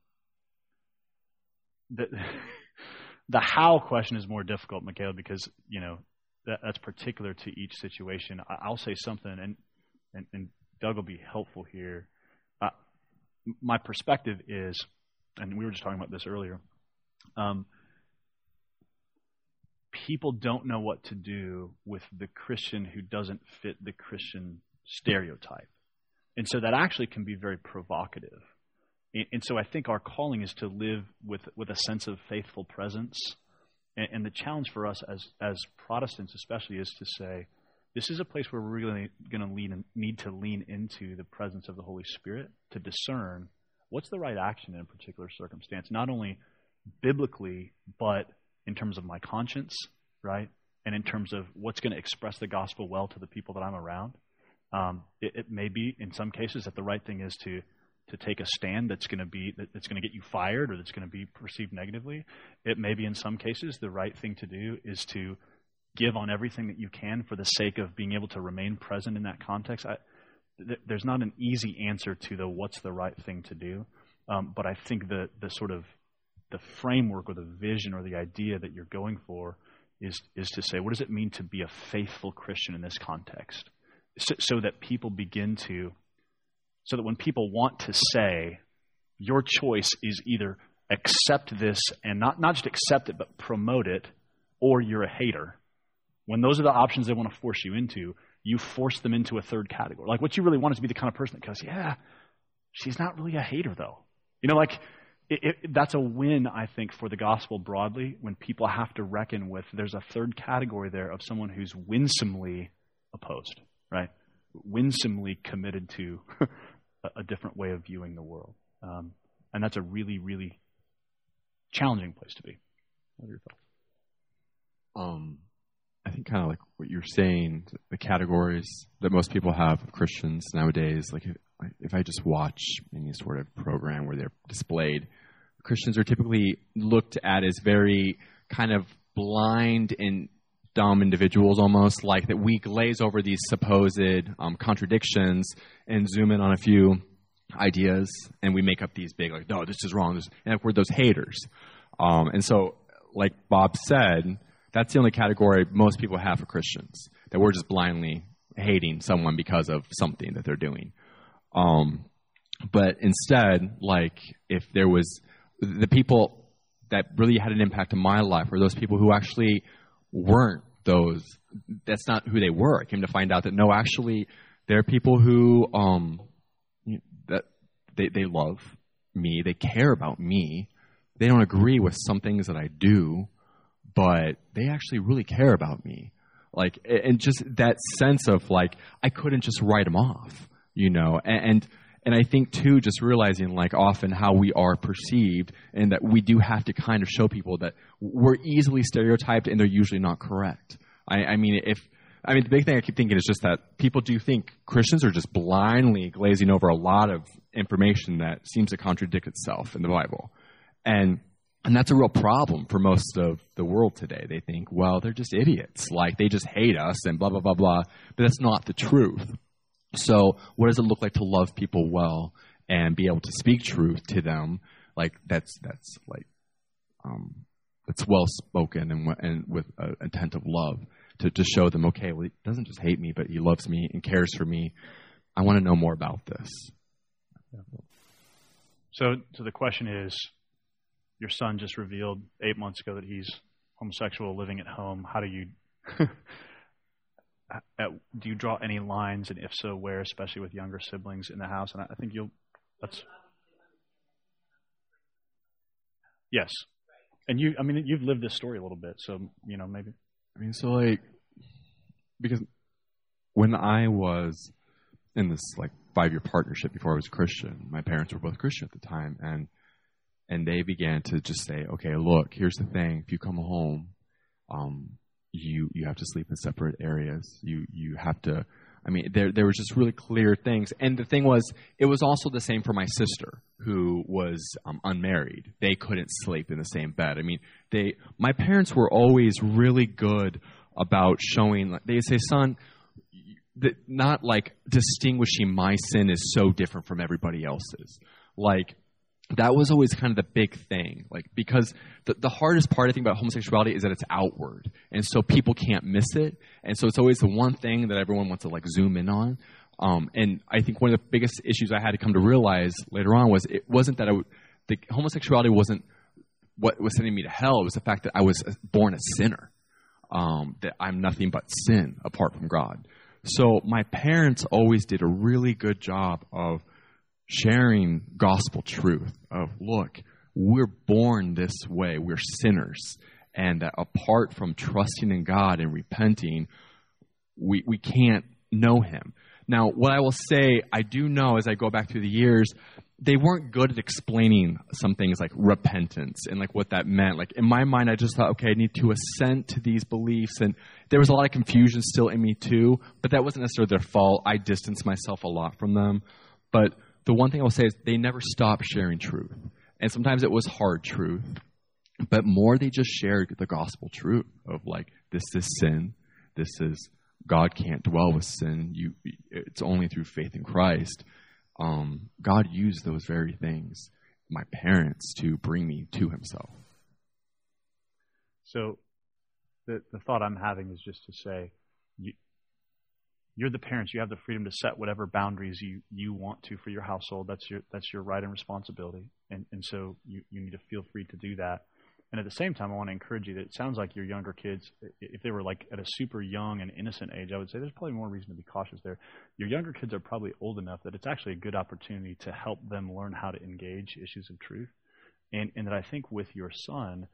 the, the how question is more difficult, Michaela, because, you know, that, that's particular to each situation. I, I'll say something, and, and, and Doug will be helpful here. Uh, my perspective is, and we were just talking about this earlier, um, people don't know what to do with the Christian who doesn't fit the Christian stereotype. And so that actually can be very provocative. And, and so I think our calling is to live with, with a sense of faithful presence. And, and the challenge for us as, as Protestants especially is to say, this is a place where we're really going to lean need to lean into the presence of the Holy Spirit to discern what's the right action in a particular circumstance, not only biblically, but in terms of my conscience, right? And in terms of what's going to express the gospel well to the people that I'm around. Um, it, it may be, in some cases, that the right thing is to to take a stand that's going to be that, that's going to get you fired or that's going to be perceived negatively. It may be, in some cases, the right thing to do is to give on everything that you can for the sake of being able to remain present in that context. I, th- there's not an easy answer to the what's the right thing to do, um, but I think the the sort of the framework or the vision or the idea that you're going for is is to say, what does it mean to be a faithful Christian in this context? So, so that people begin to, so that when people want to say, your choice is either accept this and not, not just accept it, but promote it, or you're a hater. When those are the options they want to force you into, you force them into a third category. Like, what you really want is to be the kind of person that goes, yeah, she's not really a hater, though. You know, like, it, it, that's a win, I think, for the gospel broadly, when people have to reckon with, there's a third category there of someone who's winsomely opposed, right? Winsomely committed to a, a different way of viewing the world. Um, and that's a really, really challenging place to be. What are your thoughts? Um, I think kind of like what you're saying, the categories that most people have of Christians nowadays, like if, if I just watch any sort of program where they're displayed, Christians are typically looked at as very kind of blind and dumb individuals almost, like that we glaze over these supposed um, contradictions and zoom in on a few ideas and we make up these big, like, no, this is wrong. This, and we're those haters. Um, and so, like Bob said, that's the only category most people have for Christians, that we're just blindly hating someone because of something that they're doing. Um, but instead, like, if there was the people that really had an impact in my life were those people who actually weren't those, that's not who they were. I came to find out that no, actually, there are people who, um, that they, they love me, they care about me, they don't agree with some things that I do, but they actually really care about me. Like, and just that sense of, like, I couldn't just write them off, you know, and, and I think too, just realizing, like, often how we are perceived, and that we do have to kind of show people that we're easily stereotyped and they're usually not correct. I, I mean, if, I mean, the big thing I keep thinking is just that people do think Christians are just blindly glazing over a lot of information that seems to contradict itself in the Bible. And And that's a real problem for most of the world today. They think, well, they're just idiots. Like, they just hate us and blah, blah, blah, blah. But that's not the truth. So what does it look like to love people well and be able to speak truth to them? Like, that's, that's like, um, that's well spoken and, and with an intent of love to, to show them, okay, well, he doesn't just hate me, but he loves me and cares for me. I want to know more about this. So, so the question is, your son just revealed eight months ago that he's homosexual, living at home. How do you do you draw any lines, and if so, where, especially with younger siblings in the house? And I think you'll. That's yes, and you. I mean, you've lived this story a little bit, so you know maybe. I mean, so like, because when I was in this like five-year partnership before I was a Christian, my parents were both Christian at the time, and. And they began to just say, okay, look, here's the thing. If you come home, um, you you have to sleep in separate areas. You you have to, I mean, there there was just really clear things. And the thing was, it was also the same for my sister, who was um, unmarried. They couldn't sleep in the same bed. I mean, they my parents were always really good about showing, they say, son, that not like distinguishing my sin is so different from everybody else's. Like, that was always kind of the big thing, like, because the, the hardest part, I think, about homosexuality is that it's outward, and so people can't miss it, and so it's always the one thing that everyone wants to, like, zoom in on. Um, and I think one of the biggest issues I had to come to realize later on was it wasn't that I w- the homosexuality wasn't what was sending me to hell. It was the fact that I was born a sinner, um, that I'm nothing but sin apart from God. So my parents always did a really good job of sharing gospel truth of, look, we're born this way, we're sinners, and that apart from trusting in God and repenting, we we can't know him. Now, what I will say, I do know as I go back through the years, they weren't good at explaining some things like repentance and like what that meant. Like, in my mind, I just thought, okay, I need to assent to these beliefs, and there was a lot of confusion still in me too, but that wasn't necessarily their fault. I distanced myself a lot from them. But the one thing I will say is they never stopped sharing truth. And sometimes it was hard truth, but more they just shared the gospel truth of, like, this is sin. This is, God can't dwell with sin. You, it's only through faith in Christ. Um, God used those very things. my parents to bring me to himself. So the, the thought I'm having is just to say, you, you're the parents. You have the freedom to set whatever boundaries you, you want to for your household. That's your that's your right and responsibility. And and so you, you need to feel free to do that. And at the same time, I want to encourage you that it sounds like your younger kids, if they were like at a super young and innocent age, I would say there's probably more reason to be cautious there. Your younger kids are probably old enough that it's actually a good opportunity to help them learn how to engage issues of truth. And and that I think with your son,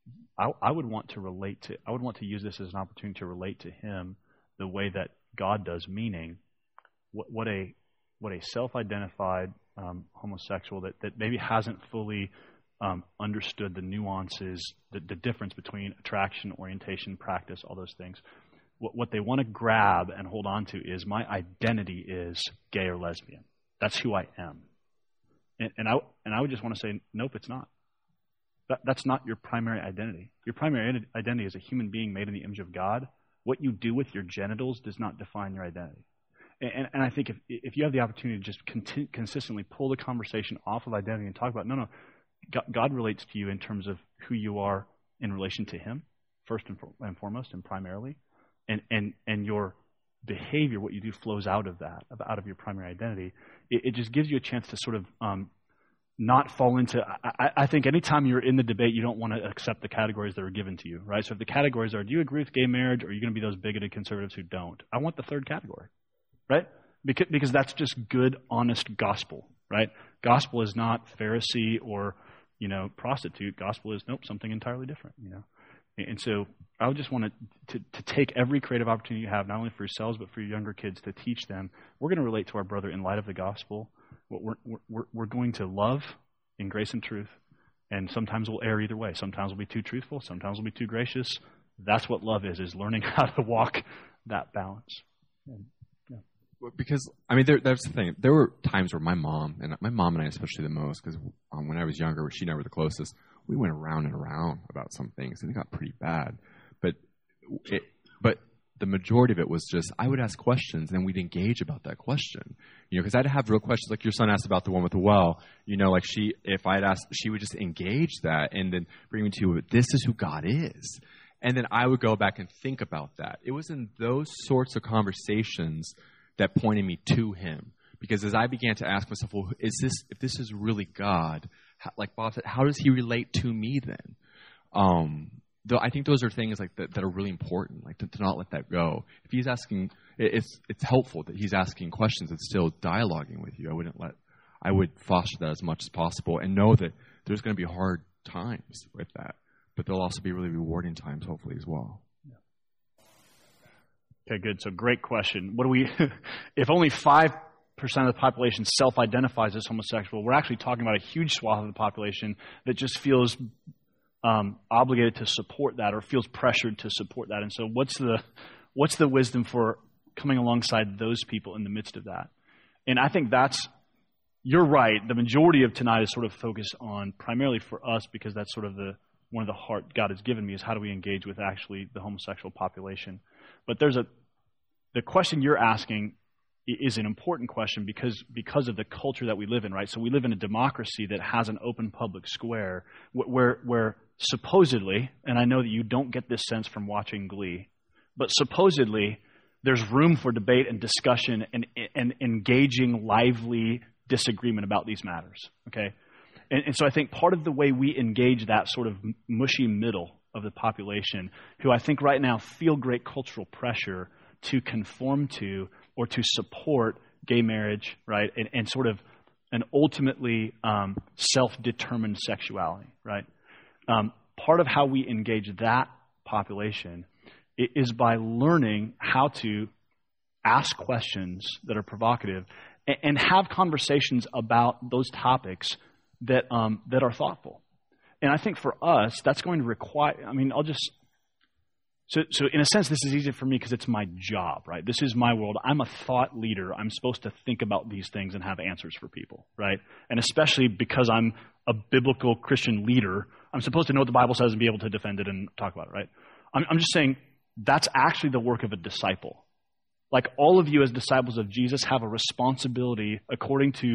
I, I would want to relate to, I would want to use this as an opportunity to relate to him the way that God does, meaning what, what a what a self-identified um, homosexual that, that maybe hasn't fully um, understood the nuances, the, the difference between attraction, orientation, practice, all those things. What, what they want to grab and hold on to is my identity is gay or lesbian. That's who I am. And, and I and I would just want to say, nope, it's not. That, that's not your primary identity. Your primary identity is a human being made in the image of God. What you do with your genitals does not define your identity. And, and, and I think if if you have the opportunity to just conti- consistently pull the conversation off of identity and talk about, no, no, God, God relates to you in terms of who you are in relation to Him, first and, for, and foremost and primarily. And, and, and your behavior, what you do, flows out of that, out of your primary identity. It, it just gives you a chance to sort of um, not fall into, I, I think anytime you're in the debate, you don't want to accept the categories that are given to you, right? So if the categories are, do you agree with gay marriage, or are you going to be those bigoted conservatives who don't? I want the third category, right? Because, because that's just good, honest gospel, right? Gospel is not Pharisee or, you know, prostitute. Gospel is, nope, something entirely different, you know? And so I would just want to, to to take every creative opportunity you have, not only for yourselves, but for your younger kids, to teach them. We're going to relate to our brother in light of the gospel. We're, we're, we're going to love in grace and truth. And sometimes we'll err either way. Sometimes we'll be too truthful. Sometimes we'll be too gracious. That's what love is, is learning how to walk that balance. And, yeah. Because, I mean, there, there's the thing. There were times where my mom, and my mom and I especially the most, because um, when I was younger, she never the closest, we went around and around about some things, and it got pretty bad. But it, but the majority of it was just, I would ask questions, and then we'd engage about that question. You know, because I'd have real questions, like your son asked about the one with the well. You know, like she, if I'd ask, she would just engage that, and then bring me to, this is who God is. And then I would go back and think about that. It was in those sorts of conversations that pointed me to Him. Because as I began to ask myself, well, is this, if this is really God, how, like Bob said, how does He relate to me then? Um, though I think those are things like that, that are really important, like to, to not let that go. If He's asking, it, it's it's helpful that He's asking questions and still dialoguing with you. I wouldn't let, I would foster that as much as possible, and know that there's going to be hard times with that, but there'll also be really rewarding times, hopefully, as well. Okay, good. So great question. What do we, if only five percent of the population self-identifies as homosexual, we're actually talking about a huge swath of the population that just feels um, obligated to support that, or feels pressured to support that. And so what's the, what's the wisdom for coming alongside those people in the midst of that? And I think that's, you're right. The majority of tonight is sort of focused on primarily for us, because that's sort of the, one of the heart God has given me, is how do we engage with actually the homosexual population. But there's a, the question you're asking is an important question because because of the culture that we live in, right? So we live in a democracy that has an open public square where where supposedly, and I know that you don't get this sense from watching Glee, but supposedly there's room for debate and discussion and and engaging, lively disagreement about these matters, okay? And, and so I think part of the way we engage that sort of mushy middle of the population, who I think right now feel great cultural pressure to conform to or to support gay marriage, right, and, and sort of an ultimately um, self-determined sexuality, right? Um, part of how we engage that population is by learning how to ask questions that are provocative and, and have conversations about those topics that um, that are thoughtful. And I think for us, that's going to require, I mean, I'll just, so so in a sense, this is easy for me because it's my job, right? This is my world. I'm a thought leader. I'm supposed to think about these things and have answers for people, right? And especially because I'm a biblical Christian leader, I'm supposed to know what the Bible says and be able to defend it and talk about it, right? I'm, I'm just saying that's actually the work of a disciple. Like all of you as disciples of Jesus have a responsibility according to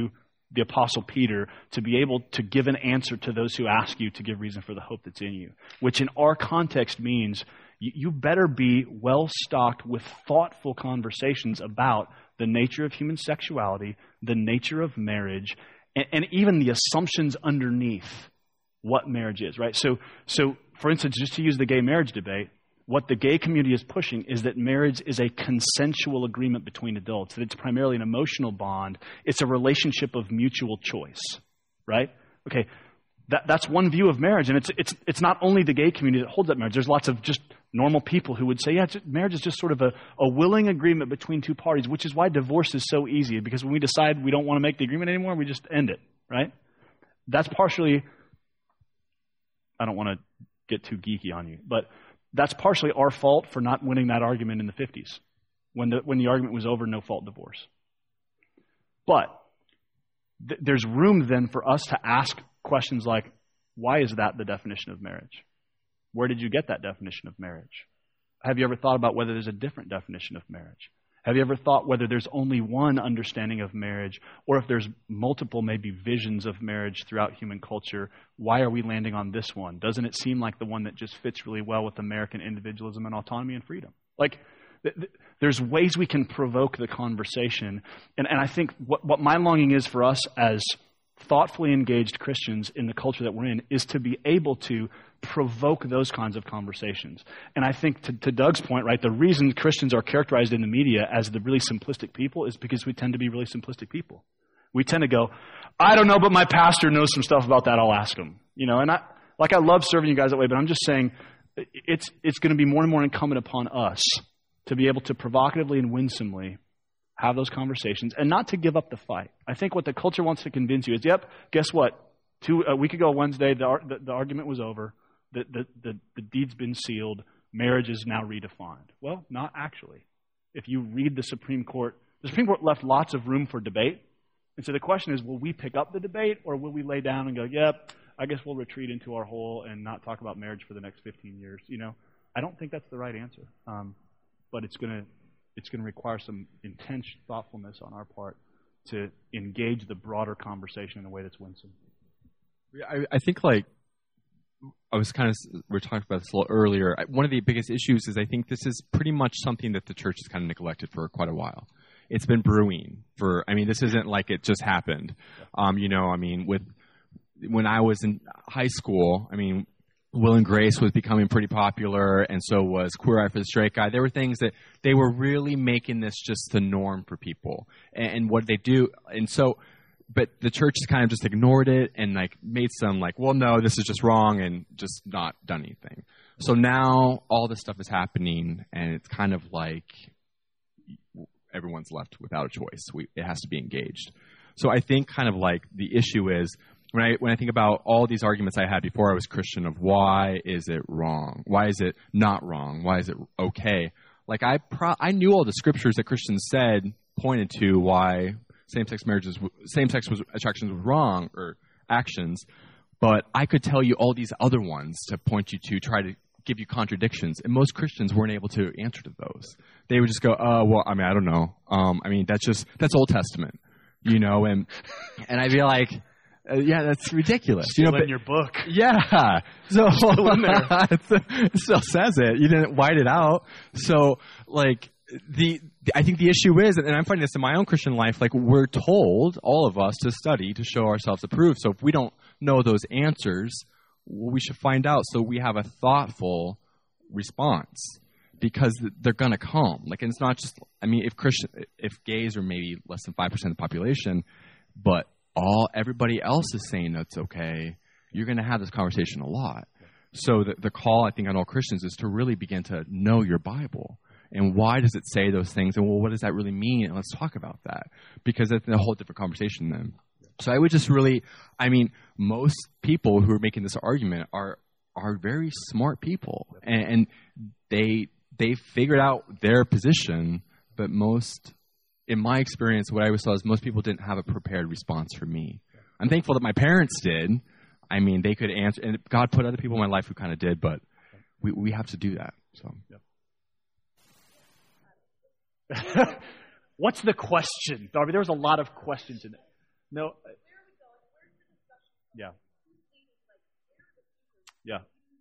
the Apostle Peter, to be able to give an answer to those who ask you to give reason for the hope that's in you, which in our context means you, you better be well-stocked with thoughtful conversations about the nature of human sexuality, the nature of marriage, and, and even the assumptions underneath what marriage is, right? So, so, for instance, just to use the gay marriage debate, what the gay community is pushing is that marriage is a consensual agreement between adults, that it's primarily an emotional bond. It's a relationship of mutual choice, right? Okay, that, that's one view of marriage, and it's it's it's not only the gay community that holds that marriage. There's lots of just normal people who would say, yeah, it's, marriage is just sort of a, a willing agreement between two parties, which is why divorce is so easy, because when we decide we don't want to make the agreement anymore, we just end it, right? That's partially, I don't want to get too geeky on you, but that's partially our fault for not winning that argument in the fifties, when the when the argument was over, no fault divorce. But th- there's room then for us to ask questions like, why is that the definition of marriage? Where did you get that definition of marriage? Have you ever thought about whether there's a different definition of marriage? Have you ever thought whether there's only one understanding of marriage, or if there's multiple maybe visions of marriage throughout human culture? Why are we landing on this one? Doesn't it seem like the one that just fits really well with American individualism and autonomy and freedom? Like, th- th- there's ways we can provoke the conversation. And, and I think what, what my longing is for us as thoughtfully engaged Christians in the culture that we're in is to be able to provoke those kinds of conversations. And I think to, to Doug's point, right, the reason Christians are characterized in the media as the really simplistic people is because we tend to be really simplistic people. We tend to go, I don't know, but my pastor knows some stuff about that, I'll ask him. You know, and I, like I love serving you guys that way, but I'm just saying it's it's going to be more and more incumbent upon us to be able to provocatively and winsomely have those conversations and not to give up the fight. I think what the culture wants to convince you is, yep, guess what? Two, a week ago Wednesday, the, the, the argument was over. The, the, the, the deed's been sealed. Marriage is now redefined. Well, not actually. If you read the Supreme Court, the Supreme Court left lots of room for debate. And so the question is, will we pick up the debate, or will we lay down and go, yep, I guess we'll retreat into our hole and not talk about marriage for the next fifteen years? You know, I don't think that's the right answer. Um, but it's going to it's going to require some intense thoughtfulness on our part to engage the broader conversation in a way that's winsome. I, I think, like, I was kind of, we were talking about this a little earlier. One of the biggest issues is I think this is pretty much something that the church has kind of neglected for quite a while. It's been brewing for, I mean, this isn't like it just happened. Um, you know, I mean, with, when I was in high school, I mean, Will and Grace was becoming pretty popular, and so was Queer Eye for the Straight Guy. There were things that they were really making this just the norm for people. And, and what they do, and so, but the church kind of just ignored it and like made some like, well, no, this is just wrong, and just not done anything. So now all this stuff is happening, and it's kind of like everyone's left without a choice. We, it has to be engaged. So I think kind of like the issue is, when I when I think about all these arguments I had before I was Christian of why is it wrong? Why is it not wrong? Why is it okay? Like I pro- I knew all the scriptures that Christians said pointed to why same-sex marriages, same-sex was, attractions was wrong, or actions, but I could tell you all these other ones to point you to, try to give you contradictions, and most Christians weren't able to answer to those. They would just go, "Oh, well, I mean, I don't know. Um, I mean, that's just that's Old Testament, you know." And and I'd be like, uh, "Yeah, that's ridiculous." Still you know, in but, your book. Yeah, so Still in there. it still says it. You didn't white it out, so like. The, the I think the issue is, and I'm finding this in my own Christian life, like we're told, all of us, to study to show ourselves approved. So if we don't know those answers, well, we should find out so we have a thoughtful response, because they're going to come. Like, and it's not just, I mean, if Christian, if gays are maybe less than five percent of the population, but all everybody else is saying that's okay, you're going to have this conversation a lot. So the, the call, I think, on all Christians is to really begin to know your Bible. And why does it say those things? And, well, what does that really mean? And let's talk about that. Because that's a whole different conversation then. So I would just really, I mean, most people who are making this argument are are very smart people. And, and they they figured out their position. But most, in my experience, what I always saw is most people didn't have a prepared response for me. I'm thankful that my parents did. I mean, they could answer. And God put other people in my life who kind of did. But we, we have to do that. So. Yep. What's the question, Darby? There was a lot of questions in it. No. Yeah. Yeah.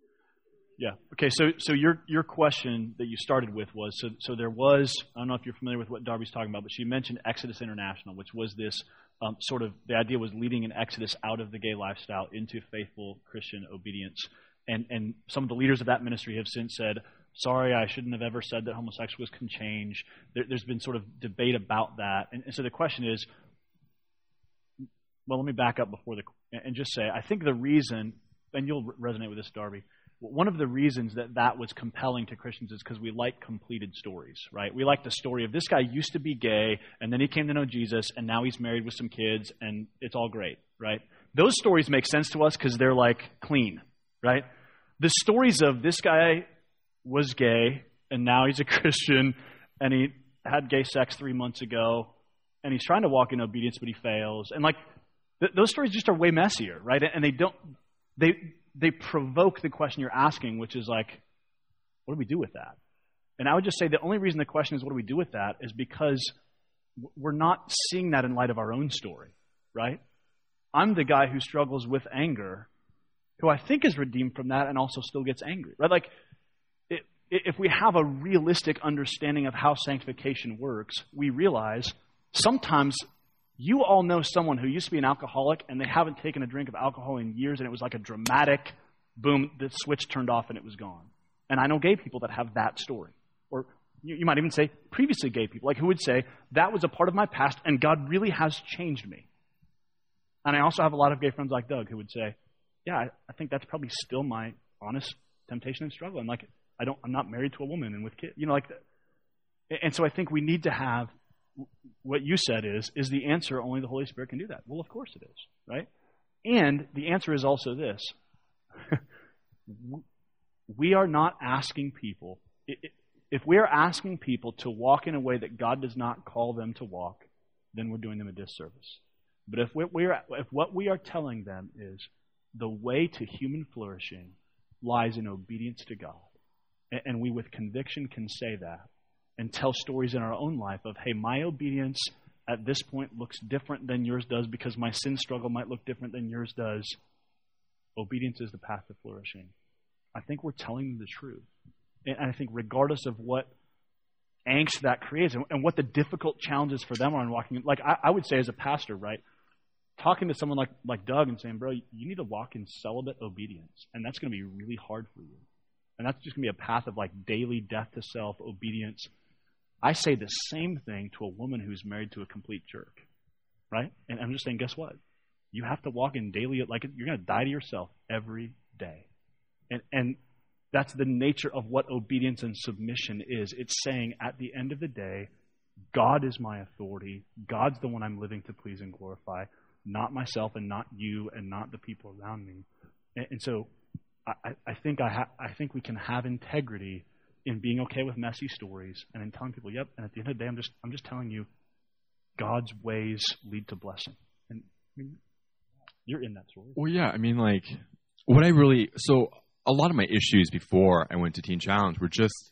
Yeah. Okay. So, so your your question that you started with was so so there was I don't know if you're familiar with what Darby's talking about, but she mentioned Exodus International, which was this um, sort of the idea was leading an exodus out of the gay lifestyle into faithful Christian obedience, and and some of the leaders of that ministry have since said, sorry, I shouldn't have ever said that homosexuals can change. There, there's been sort of debate about that, and, and so the question is, well, let me back up before the and just say I think the reason, and you'll resonate with this, Darby. One of the reasons that that was compelling to Christians is because we like completed stories, right? We like the story of this guy used to be gay, and then he came to know Jesus, and now he's married with some kids, and it's all great, right? Those stories make sense to us because they're like clean, right? The stories of this guy was gay, and now he's a Christian, and he had gay sex three months ago, and he's trying to walk in obedience, but he fails. And like, th- those stories just are way messier, right? And they don't, they... they provoke the question you're asking, which is like, what do we do with that? And I would just say the only reason the question is what do we do with that is because we're not seeing that in light of our own story, right? I'm the guy who struggles with anger, who I think is redeemed from that and also still gets angry, right? Like, it, if we have a realistic understanding of how sanctification works, we realize sometimes you all know someone who used to be an alcoholic and they haven't taken a drink of alcohol in years, and it was like a dramatic boom, the switch turned off and it was gone. And I know gay people that have that story. Or you, you might even say previously gay people, like who would say, that was a part of my past and God really has changed me. And I also have a lot of gay friends like Doug who would say, yeah, I, I think that's probably still my honest temptation and struggle. And like, I don't, I'm not married to a woman and with kids, you know, like that. And so I think we need to have what you said is, is the answer only the Holy Spirit can do that? Well, of course it is, right? And the answer is also this. We are not asking people, if we are asking people to walk in a way that God does not call them to walk, then we're doing them a disservice. But if, we're, if what we are telling them is the way to human flourishing lies in obedience to God, and we with conviction can say that, and tell stories in our own life of, hey, my obedience at this point looks different than yours does because my sin struggle might look different than yours does. Obedience is the path to flourishing. I think we're telling them the truth. And I think regardless of what angst that creates and, and what the difficult challenges for them are in walking, like I, I would say as a pastor, right, talking to someone like, like Doug and saying, bro, you need to walk in celibate obedience, and that's going to be really hard for you. And that's just going to be a path of like daily death to self, obedience. I say the same thing to a woman who's married to a complete jerk, right? And I'm just saying, guess what? You have to walk in daily, like you're going to die to yourself every day. And and that's the nature of what obedience and submission is. It's saying at the end of the day, God is my authority. God's the one I'm living to please and glorify, not myself and not you and not the people around me. And, and so I, I think I ha- I think we can have integrity in being okay with messy stories and in telling people, yep, and at the end of the day, I'm just I'm just telling you, God's ways lead to blessing. And I mean, you're in that story. Well, yeah, I mean, like, what I really, so a lot of my issues before I went to Teen Challenge were just,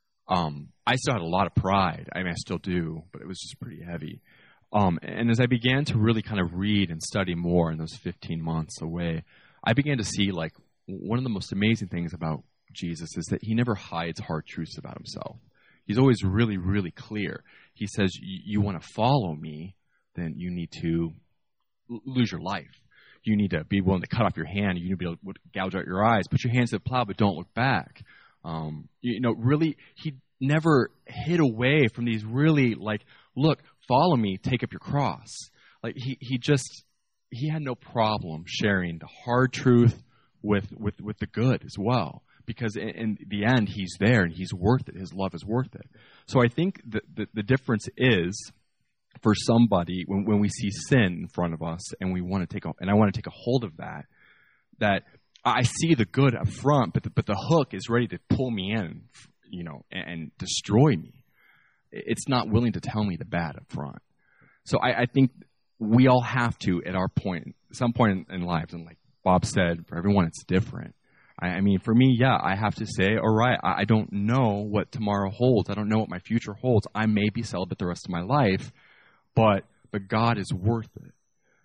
um, I still had a lot of pride. I mean, I still do, but it was just pretty heavy. Um, and as I began to really kind of read and study more in those fifteen months away, I began to see, like, one of the most amazing things about Jesus is that he never hides hard truths about himself. He's always really, really clear. He says, you want to follow me, then you need to l- lose your life. You need to be willing to cut off your hand. You need to be able to gouge out your eyes. Put your hands to the plow, but don't look back. Um, you know, really, he never hid away from these really, like, look, follow me, take up your cross. Like, he, he just, he had no problem sharing the hard truth with, with, with the good as well. Because in, in the end, he's there and he's worth it. His love is worth it. So I think the, the, the difference is for somebody when, when we see sin in front of us and we want to take a, and I want to take a hold of that, that I see the good up front, but the, but the hook is ready to pull me in, you know, and, and destroy me. It's not willing to tell me the bad up front. So I, I think we all have to, at our point, some point in, in lives, and like Bob said, for everyone it's different. I mean, for me, yeah, I have to say, all right, I don't know what tomorrow holds. I don't know what my future holds. I may be celibate the rest of my life, but but God is worth it.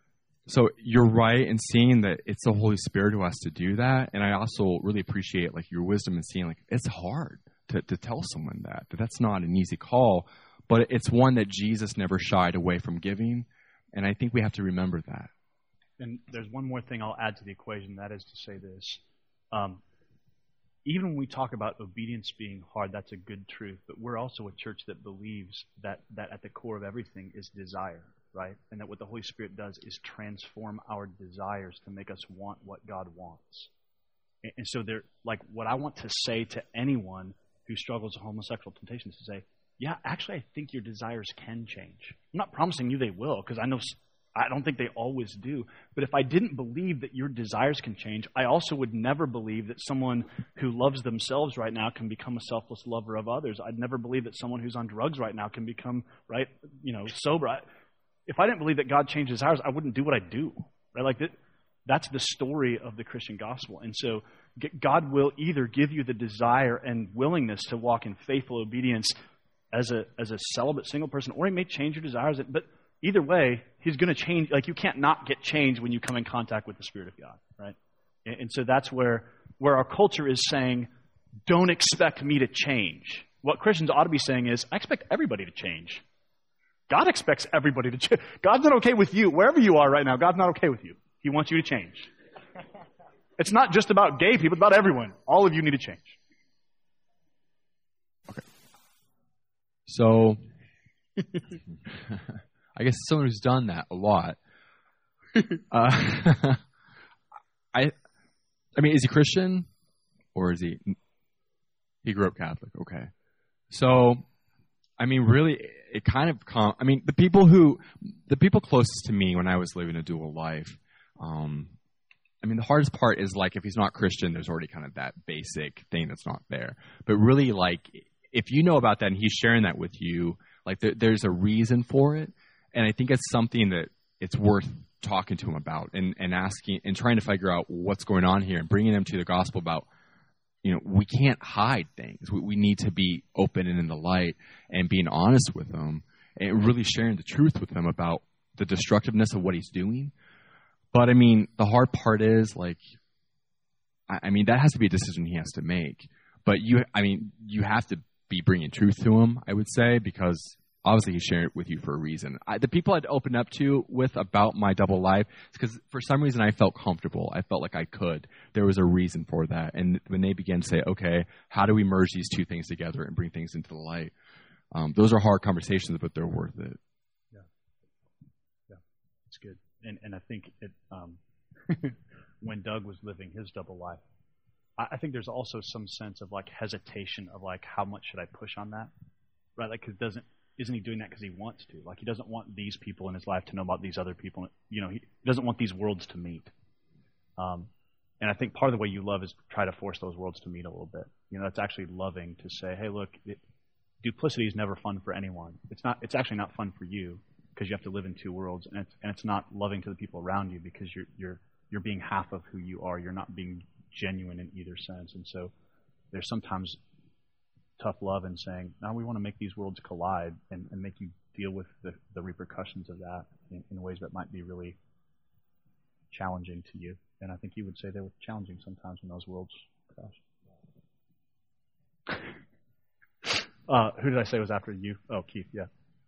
so you're right in seeing that it's the Holy Spirit who has to do that. And I also really appreciate like your wisdom in seeing like it's hard to, to tell someone that, that that's not an easy call, but it's one that Jesus never shied away from giving. And I think we have to remember that. And there's one more thing I'll add to the equation. That is to say this. Um, even when we talk about obedience being hard, that's a good truth. But we're also a church that believes that, that at the core of everything is desire, right? And that what the Holy Spirit does is transform our desires to make us want what God wants. And, and so there, like what I want to say to anyone who struggles with homosexual temptation is to say, yeah, actually I think your desires can change. I'm not promising you they will, because I know I don't think they always do. But if I didn't believe that your desires can change, I also would never believe that someone who loves themselves right now can become a selfless lover of others. I'd never believe that someone who's on drugs right now can become, right, you know, sober. I, if I didn't believe that God changed desires, I wouldn't do what I do. Right? Like that, that's the story of the Christian gospel. And so God will either give you the desire and willingness to walk in faithful obedience as a as a celibate single person, or He may change your desires. But either way, He's going to change. Like, you can't not get changed when you come in contact with the Spirit of God, right? And, and so that's where where our culture is saying, don't expect me to change. What Christians ought to be saying is, I expect everybody to change. God expects everybody to change. God's not okay with you. Wherever you are right now, God's not okay with you. He wants you to change. It's not just about gay people. It's about everyone. All of you need to change. Okay. So... I guess someone who's done that a lot. Uh, I, I mean, is he Christian, or is he? He grew up Catholic. Okay, so I mean, really, it kind of. Com- I mean, the people who, the people closest to me when I was living a dual life. Um, I mean, the hardest part is like if he's not Christian, there's already kind of that basic thing that's not there. But really, like, if you know about that and he's sharing that with you, like, there, there's a reason for it. And I think it's something that it's worth talking to him about and, and asking and trying to figure out what's going on here and bringing them to the gospel about, you know, we can't hide things. We, we need to be open and in the light and being honest with them and really sharing the truth with them about the destructiveness of what he's doing. But, I mean, the hard part is, like, I, I mean, that has to be a decision he has to make. But, you, I mean, you have to be bringing truth to him, I would say, because obviously he's sharing it with you for a reason. I, the people I'd opened up to with about my double life, because for some reason I felt comfortable. I felt like I could. There was a reason for that. And when they began to say, okay, how do we merge these two things together and bring things into the light? Um, those are hard conversations, but they're worth it. Yeah. Yeah, it's good. And and I think it, um, when Doug was living his double life, I, I think there's also some sense of like hesitation of like, how much should I push on that? Right? Like, cause doesn't, Isn't he doing that because he wants to? Like, he doesn't want these people in his life to know about these other people. You know, he doesn't want these worlds to meet. Um, and I think part of the way you love is try to force those worlds to meet a little bit. You know, that's actually loving to say, hey, look, it, duplicity is never fun for anyone. It's not. It's actually not fun for you because you have to live in two worlds, and it's, and it's not loving to the people around you because you're you're you're being half of who you are. You're not being genuine in either sense. And so there's sometimes tough love in saying, now we want to make these worlds collide and, and make you deal with the, the repercussions of that in, in ways that might be really challenging to you. And I think you would say they were challenging sometimes when those worlds cross. uh, who did I say was after you? Oh, Keith, yeah.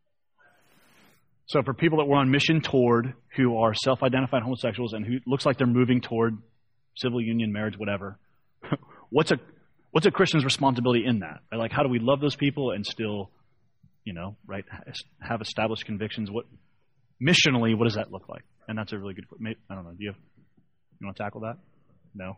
So for people that we're on mission toward, who are self-identified homosexuals and who looks like they're moving toward civil union, marriage, whatever, what's a What's a Christian's responsibility in that? Right? Like, how do we love those people and still, you know, right, have established convictions? What missionally, what does that look like? And that's a really good. I don't know. Do you have, you want to tackle that? No.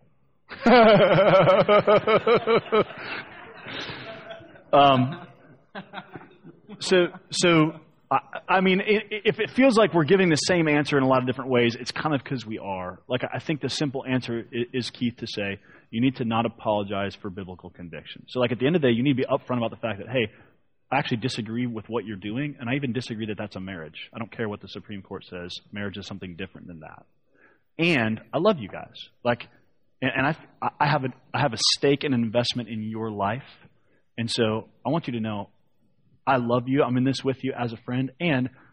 um. So so I, I mean, if it feels like we're giving the same answer in a lot of different ways, it's kind of because we are. Like, I think the simple answer is, Keith, to say, you need to not apologize for biblical conviction. So, like, at the end of the day, you need to be upfront about the fact that, hey, I actually disagree with what you're doing, and I even disagree that that's a marriage. I don't care what the Supreme Court says. Marriage is something different than that. And I love you guys. Like, and, and I, I have a, I have a stake and an investment in your life. And so I want you to know I love you. I'm in this with you as a friend, and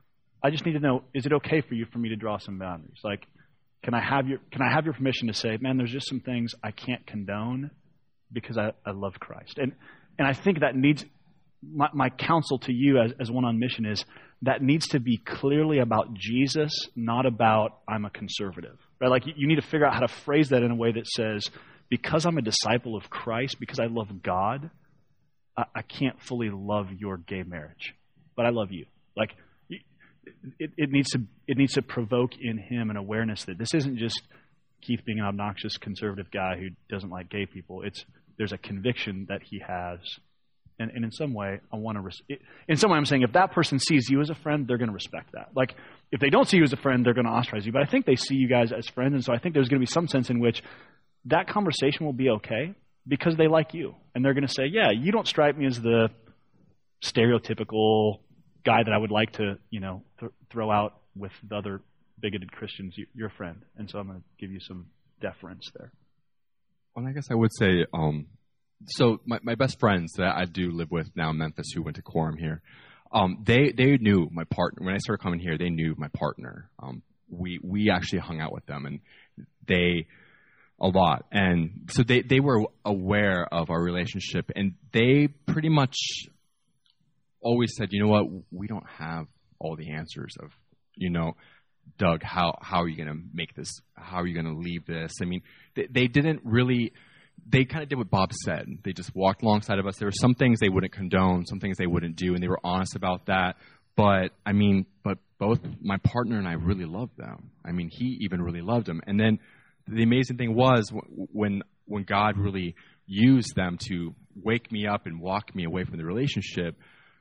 I just need to know, is it okay for you for me to draw some boundaries? Like, can I have your can I have your permission to say, man, there's just some things I can't condone because I, I love Christ. And and I think that needs my, my counsel to you as, as one on mission is that needs to be clearly about Jesus, not about I'm a conservative. Right? Like you, you need to figure out how to phrase that in a way that says, because I'm a disciple of Christ, because I love God, I, I can't fully love your gay marriage, but I love you. Like it, it needs to it needs to provoke in him an awareness that this isn't just Keith being an obnoxious conservative guy who doesn't like gay people. It's there's a conviction that he has. And, and in some way, I want to. Res- in some way, I'm saying if that person sees you as a friend, they're going to respect that. Like if they don't see you as a friend, they're going to ostracize you. But I think they see you guys as friends, and so I think there's going to be some sense in which that conversation will be okay because they like you, and they're going to say, "Yeah, you don't strike me as the stereotypical guy that I would like to, you know, th- throw out with the other bigoted Christians. You, you're a friend, and so I'm going to give you some deference there." Well, I guess I would say. Um So my, my best friends that I do live with now in Memphis who went to quorum here, um, they they knew my partner. When I started coming here, they knew my partner. Um, we we actually hung out with them, and they a lot. And so they, they were aware of our relationship, and they pretty much always said, you know what, we don't have all the answers of, you know, Doug, how, how are you going to make this? How are you going to leave this? I mean, they, they didn't really... They kind of did what Bob said. They just walked alongside of us. There were some things they wouldn't condone, some things they wouldn't do, and they were honest about that. But, I mean, but both my partner and I really loved them. I mean, he even really loved them. And then the amazing thing was when when God really used them to wake me up and walk me away from the relationship,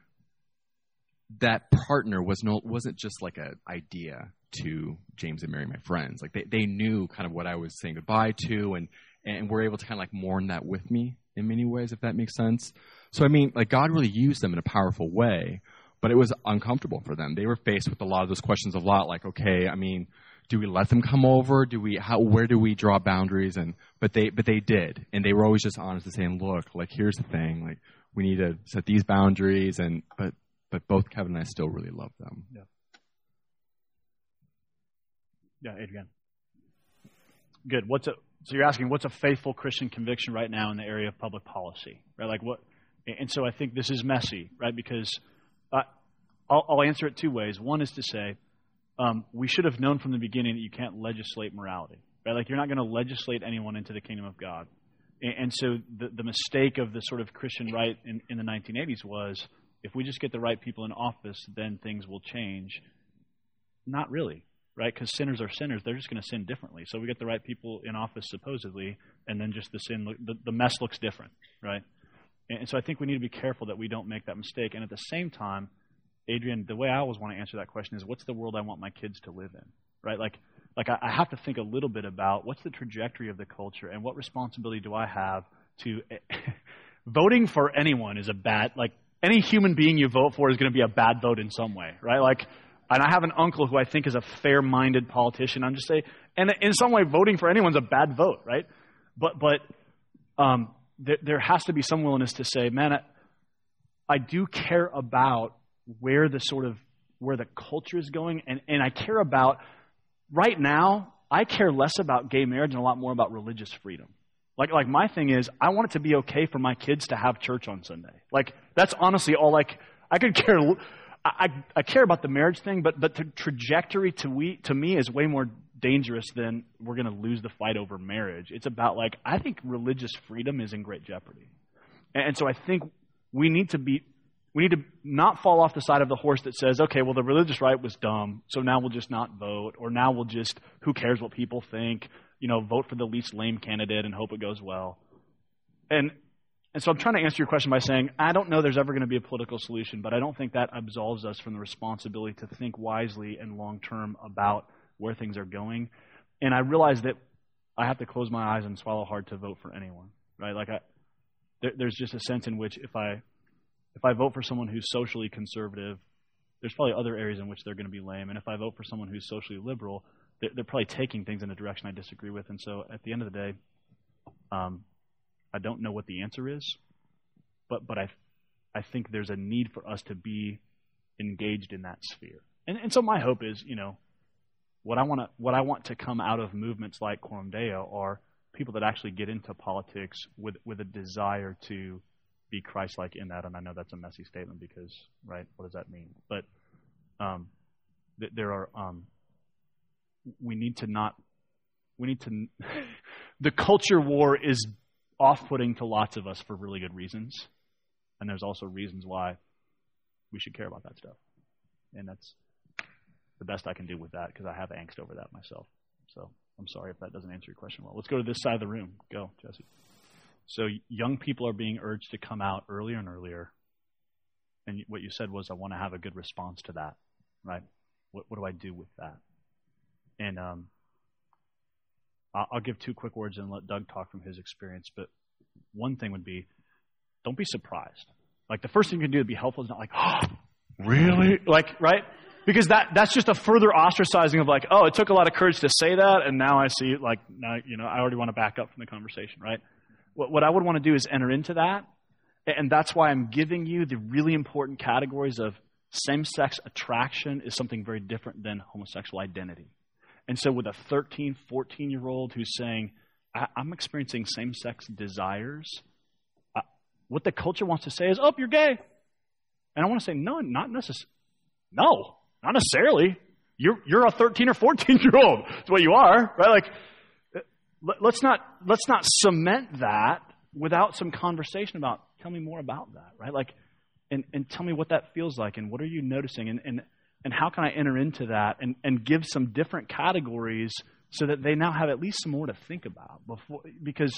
that partner was no, wasn't just like an idea to James and Mary, my friends. Like they, they knew kind of what I was saying goodbye to, and and were able to kind of like mourn that with me in many ways, if that makes sense. So, I mean, like God really used them in a powerful way, but it was uncomfortable for them. They were faced with a lot of those questions a lot, like, okay, I mean, do we let them come over? Do we, how, where do we draw boundaries? And, but they, but they did. And they were always just honest and saying, look, like, here's the thing, like, we need to set these boundaries. And, but, but both Kevin and I still really love them. Yeah. Yeah, Adrian. Good. What's a, so you're asking, what's a faithful Christian conviction right now in the area of public policy, right? Like what, and so I think this is messy, right? Because uh, I'll, I'll answer it two ways. One is to say, um, we should have known from the beginning that you can't legislate morality, right? Like you're not going to legislate anyone into the kingdom of God. And, and so the, the mistake of the sort of Christian right in, in the nineteen eighties was, if we just get the right people in office, then things will change. Not really. Right? Because sinners are sinners. They're just going to sin differently. So we get the right people in office, supposedly, and then just the sin, the, the mess looks different, right? And, and so I think we need to be careful that we don't make that mistake. And at the same time, Adrian, the way I always want to answer that question is, what's the world I want my kids to live in, right? Like, like I, I have to think a little bit about what's the trajectory of the culture and what responsibility do I have to voting for anyone is a bad, like any human being you vote for is going to be a bad vote in some way, right? Like, and I have an uncle who I think is a fair-minded politician. I'm just saying, and in some way, voting for anyone's a bad vote, right? But but um, there, there has to be some willingness to say, man, I, I do care about where the sort of where the culture is going, and, and I care about right now. I care less about gay marriage and a lot more about religious freedom. Like like my thing is, I want it to be okay for my kids to have church on Sunday. Like that's honestly all. Like I could care. I, I care about the marriage thing, but, but the trajectory to we to me is way more dangerous than we're going to lose the fight over marriage. It's about like, I think religious freedom is in great jeopardy. And, and so I think we need to be, we need to not fall off the side of the horse that says, okay, well, the religious right was dumb, so now we'll just not vote, or now we'll just, who cares what people think, you know, vote for the least lame candidate and hope it goes well. And And so I'm trying to answer your question by saying, I don't know there's ever going to be a political solution, but I don't think that absolves us from the responsibility to think wisely and long-term about where things are going. And I realize that I have to close my eyes and swallow hard to vote for anyone, right? Like I, there, there's just a sense in which if I, if I vote for someone who's socially conservative, there's probably other areas in which they're going to be lame. And if I vote for someone who's socially liberal, they're, they're probably taking things in a direction I disagree with. And so at the end of the day, um, I don't know what the answer is, but but I I think there's a need for us to be engaged in that sphere, and, and so my hope is, you know, what I want to what I want to come out of movements like Coram Deo are people that actually get into politics with with a desire to be Christ-like in that. And I know that's a messy statement because, right, what does that mean? But um, th- there are um, we need to not we need to the culture war is off-putting to lots of us for really good reasons, and there's also reasons why we should care about that stuff, and that's the best I can do with that because I have angst over that myself. So I'm sorry if that doesn't answer your question well. Let's go to this side of the room. Go, Jesse. So young people are being urged to come out earlier and earlier. And what you said was, I want to have a good response to that, right? What, what do I do with that? And um, I'll, I'll give two quick words and let Doug talk from his experience. But one thing would be, don't be surprised. Like the first thing you can do to be helpful is not like, oh, really? Like, right? Because that that's just a further ostracizing of like, oh, it took a lot of courage to say that, and now I see, like, now, you know, I already want to back up from the conversation, right? What, what I would want to do is enter into that, and that's why I'm giving you the really important categories of same-sex attraction is something very different than homosexual identity. And so with a thirteen, fourteen-year-old who's saying, I, I'm experiencing same-sex desires, uh, what the culture wants to say is, oh, you're gay. And I want to say, no, not necessarily. No. Not necessarily. You're you're a thirteen or fourteen year old. That's what you are, right? Like, let's not let's not cement that without some conversation about. Tell me more about that, right? Like, and and tell me what that feels like, and what are you noticing, and and and how can I enter into that, and and give some different categories so that they now have at least some more to think about before, because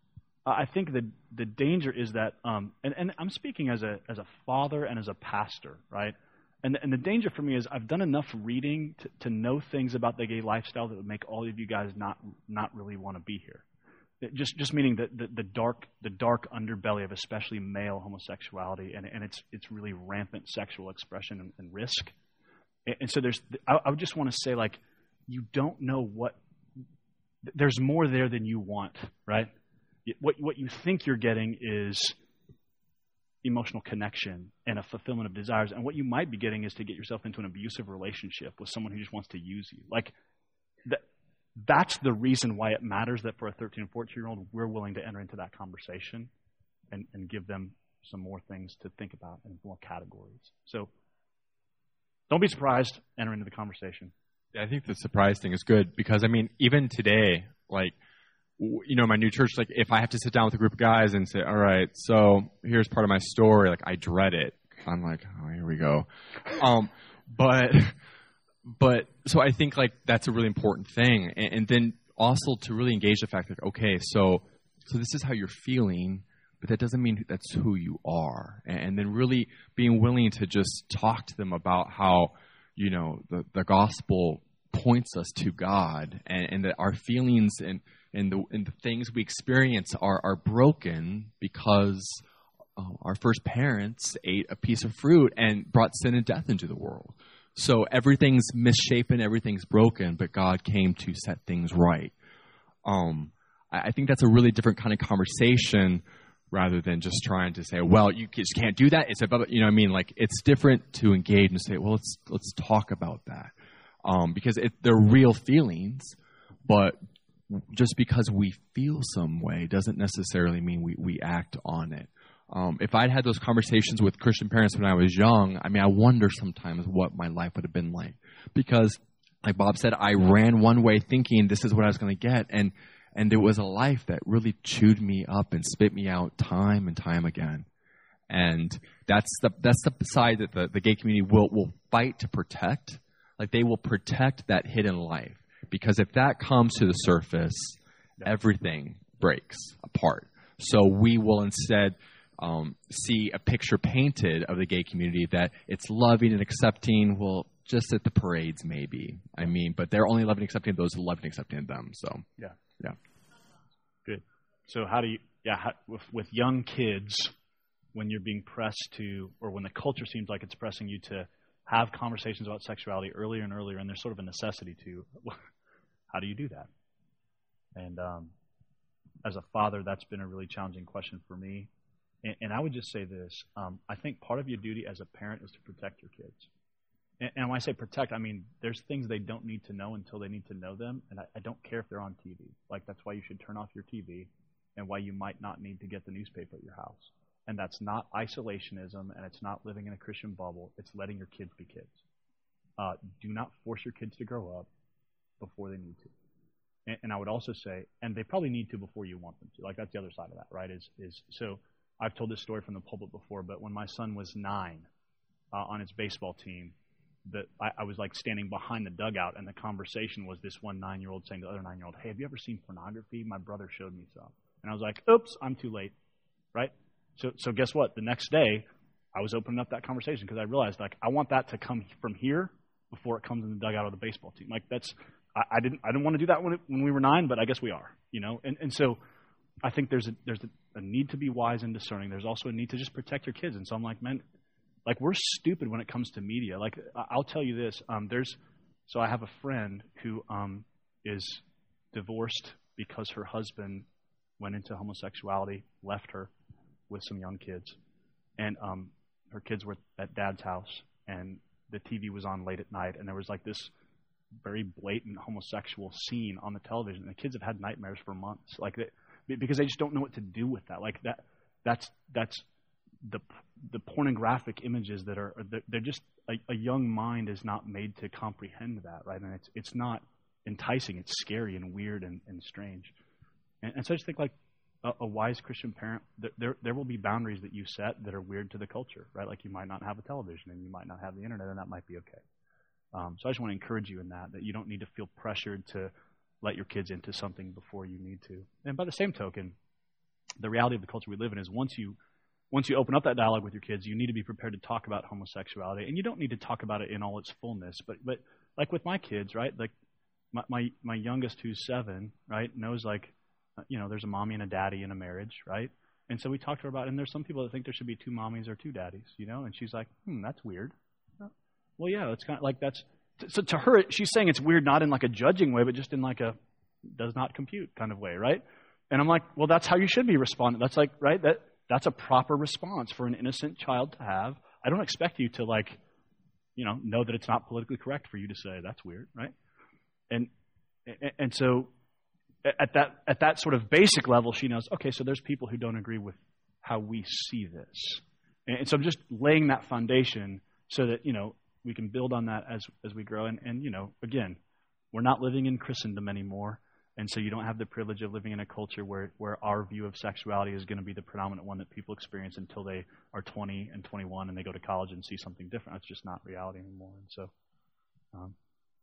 I think the the danger is that, um, and and I'm speaking as a as a father and as a pastor, right? And, and the danger for me is I've done enough reading to, to know things about the gay lifestyle that would make all of you guys not not really want to be here. It just just meaning that the, the dark the dark underbelly of especially male homosexuality and, and its its really rampant sexual expression and, and risk. And, and so there's I, I would just want to say, like, you don't know what there's more there than you want, right? What what you think you're getting is emotional connection and a fulfillment of desires. And what you might be getting is to get yourself into an abusive relationship with someone who just wants to use you. Like, that, that's the reason why it matters that for a thirteen and fourteen-year-old, we're willing to enter into that conversation and, and give them some more things to think about and more categories. So don't be surprised. Enter into the conversation. Yeah, I think the surprise thing is good because, I mean, even today, like, you know, my new church, like, if I have to sit down with a group of guys and say, all right, so here's part of my story, like, I dread it. I'm like, oh, here we go. Um, but, but, so I think, like, that's a really important thing. And, and then also to really engage the fact that, okay, so, so this is how you're feeling, but that doesn't mean that's who you are. And, and then really being willing to just talk to them about how, you know, the, the gospel points us to God, and, and that our feelings and, and the and the things we experience are, are broken because uh, our first parents ate a piece of fruit and brought sin and death into the world. So everything's misshapen, everything's broken, but God came to set things right. Um, I, I think that's a really different kind of conversation rather than just trying to say, well, you just can't do that. It's about, you know what I mean? Like, it's different to engage and say, well, let's let's talk about that. Um, because it, they're real feelings, but just because we feel some way doesn't necessarily mean we, we act on it. Um, if I'd had those conversations with Christian parents when I was young, I mean, I wonder sometimes what my life would have been like. Because, like Bob said, I ran one way thinking this is what I was going to get, and and it was a life that really chewed me up and spit me out time and time again. And that's the that's the side that the, the gay community will will fight to protect. Like, they will protect that hidden life. Because if that comes to the surface, everything breaks apart. So we will instead um, see a picture painted of the gay community that it's loving and accepting, well, just at the parades maybe. I mean, but they're only loving and accepting those who love and accepting them. So, yeah. Yeah. Good. So how do you, yeah, how, with, with young kids, when you're being pressed to, or when the culture seems like it's pressing you to have conversations about sexuality earlier and earlier, and there's sort of a necessity to, how do you do that? And um, as a father, that's been a really challenging question for me. And, and I would just say this. Um, I think part of your duty as a parent is to protect your kids. And, and when I say protect, I mean there's things they don't need to know until they need to know them, and I, I don't care if they're on T V. Like, that's why you should turn off your T V, and why you might not need to get the newspaper at your house. And that's not isolationism, and it's not living in a Christian bubble. It's letting your kids be kids. Uh, do not force your kids to grow up before they need to. And, and I would also say, and they probably need to before you want them to. Like, that's the other side of that, right? Is is so I've told this story from the pulpit before, but when my son was nine uh, on his baseball team, that I, I was like standing behind the dugout, and the conversation was this one nine-year-old saying to the other nine-year-old, "Hey, have you ever seen pornography? My brother showed me some." And I was like, "Oops, I'm too late," right? So, so guess what? The next day, I was opening up that conversation because I realized, like, I want that to come from here before it comes in the dugout of the baseball team. Like, that's I, I didn't I didn't want to do that when it, when we were nine, but I guess we are, you know. And and so I think there's a there's a, a need to be wise and discerning. There's also a need to just protect your kids. And so I'm like, man, like, we're stupid when it comes to media. Like, I'll tell you this. Um, there's so I have a friend who um is divorced because her husband went into homosexuality, left her with some young kids, and um, her kids were at dad's house, and the T V was on late at night, and there was like this very blatant homosexual scene on the television. And the kids have had nightmares for months, like they, because they just don't know what to do with that. Like that, that's that's the the pornographic images that are they're just a, a young mind is not made to comprehend that, right? And it's it's not enticing. It's scary and weird and, and strange. And, and so I just think, like, a, a wise Christian parent, there, there there will be boundaries that you set that are weird to the culture, right? Like, you might not have a television and you might not have the internet, and that might be okay. Um, so I just want to encourage you in that, that you don't need to feel pressured to let your kids into something before you need to. And by the same token, the reality of the culture we live in is once you once you open up that dialogue with your kids, you need to be prepared to talk about homosexuality. And you don't need to talk about it in all its fullness. But but like with my kids, right? Like my my, my youngest, who's seven, right, knows, like, you know, there's a mommy and a daddy in a marriage, right? And so we talked to her about it, and there's some people that think there should be two mommies or two daddies, you know? And she's like, hmm, that's weird. Well, yeah, it's kind of like that's – so to her, she's saying it's weird not in like a judging way, but just in like a does not compute kind of way, right? And I'm like, well, that's how you should be responding. That's like, right, that that's a proper response for an innocent child to have. I don't expect you to, like, you know, know that it's not politically correct for you to say that's weird, right? And and so – At that at that sort of basic level, she knows, okay, so there's people who don't agree with how we see this. And so I'm just laying that foundation so that, you know, we can build on that as as we grow. And, and, you know, again, we're not living in Christendom anymore. And so you don't have the privilege of living in a culture where, where our view of sexuality is going to be the predominant one that people experience until they are twenty and twenty-one and they go to college and see something different. That's just not reality anymore. And so um,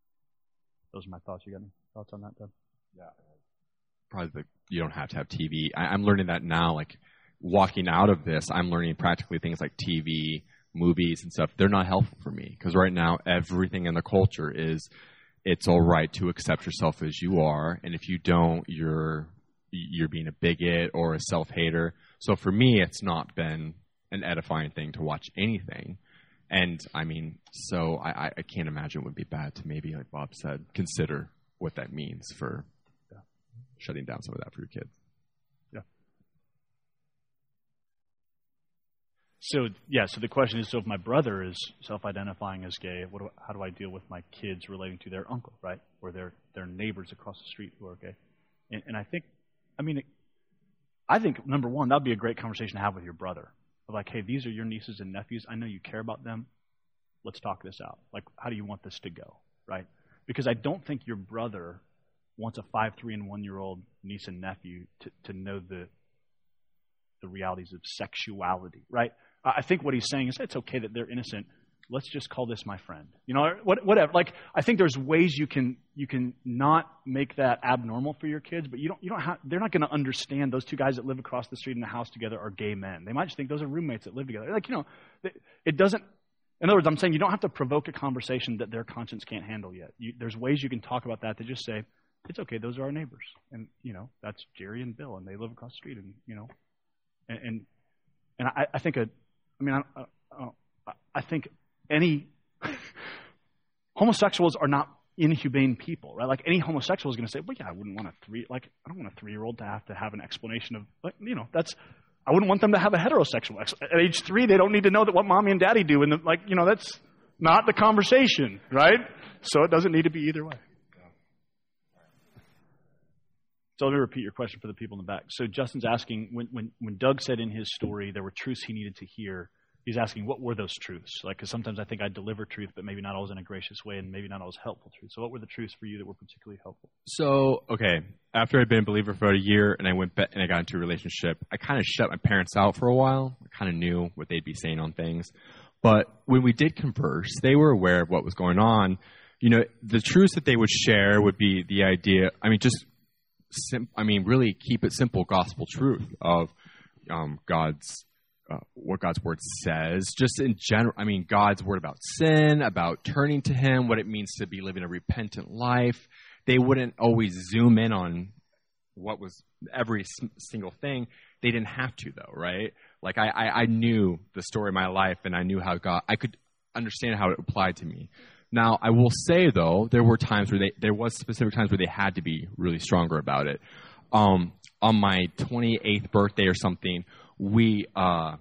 those are my thoughts. You got any thoughts on that, Deb? Yeah. Probably the, you don't have to have T V. I, I'm learning that now. Like, walking out of this, I'm learning practically things like T V, movies, and stuff. They're not helpful for me because right now everything in the culture is it's all right to accept yourself as you are, and if you don't, you're you're being a bigot or a self-hater. So for me, it's not been an edifying thing to watch anything. And I mean, so I, I can't imagine it would be bad to maybe, like Bob said, consider what that means for shutting down some of that for your kids. Yeah. So, yeah, so the question is, so if my brother is self-identifying as gay, what do, how do I deal with my kids relating to their uncle, right? Or their, their neighbors across the street who are gay? And, and I think, I mean, I think, number one, that would be a great conversation to have with your brother. Like, hey, these are your nieces and nephews. I know you care about them. Let's talk this out. Like, how do you want this to go, right? Because I don't think your brother wants a five, three, and one-year-old niece and nephew to, to know the the realities of sexuality, right? I think what he's saying is it's okay that they're innocent. Let's just call this my friend. You know, whatever. Like, I think there's ways you can you can not make that abnormal for your kids, but you don't you don't have. They're not going to understand those two guys that live across the street in the house together are gay men. They might just think those are roommates that live together. Like, you know, it doesn't. In other words, I'm saying you don't have to provoke a conversation that their conscience can't handle yet. You, there's ways you can talk about that to just say, it's okay, those are our neighbors. And, you know, that's Jerry and Bill, and they live across the street, and, you know. And and, and I, I think, a, I mean, I, I, I think any, homosexuals are not inhumane people, right? Like, any homosexual is going to say, well, yeah, I wouldn't want a three, like, I don't want a three-year-old to have to have an explanation of, like, you know, that's, I wouldn't want them to have a heterosexual, ex- at age three, they don't need to know that what mommy and daddy do, and, the, like, you know, that's, not the conversation, right? So it doesn't need to be either way. So let me repeat your question for the people in the back. So Justin's asking, when, when, when Doug said in his story there were truths he needed to hear, he's asking, what were those truths? Like, because sometimes I think I deliver truth, but maybe not always in a gracious way and maybe not always helpful truth. So what were the truths for you that were particularly helpful? So, okay, after I'd been a believer for a year and I went back and I got into a relationship, I kind of shut my parents out for a while. I kind of knew what they'd be saying on things. But when we did converse, they were aware of what was going on. You know, the truths that they would share would be the idea, I mean, just, sim- I mean, really keep it simple gospel truth of um, God's, uh, what God's word says, just in general. I mean, God's word about sin, about turning to Him, what it means to be living a repentant life. They wouldn't always zoom in on what was every single thing. They didn't have to, though, right? Like, I, I, I knew the story of my life, and I knew how God, I could understand how it applied to me. Now, I will say, though, there were times where they, there was specific times where they had to be really stronger about it. Um, on my twenty-eighth birthday or something, we, uh,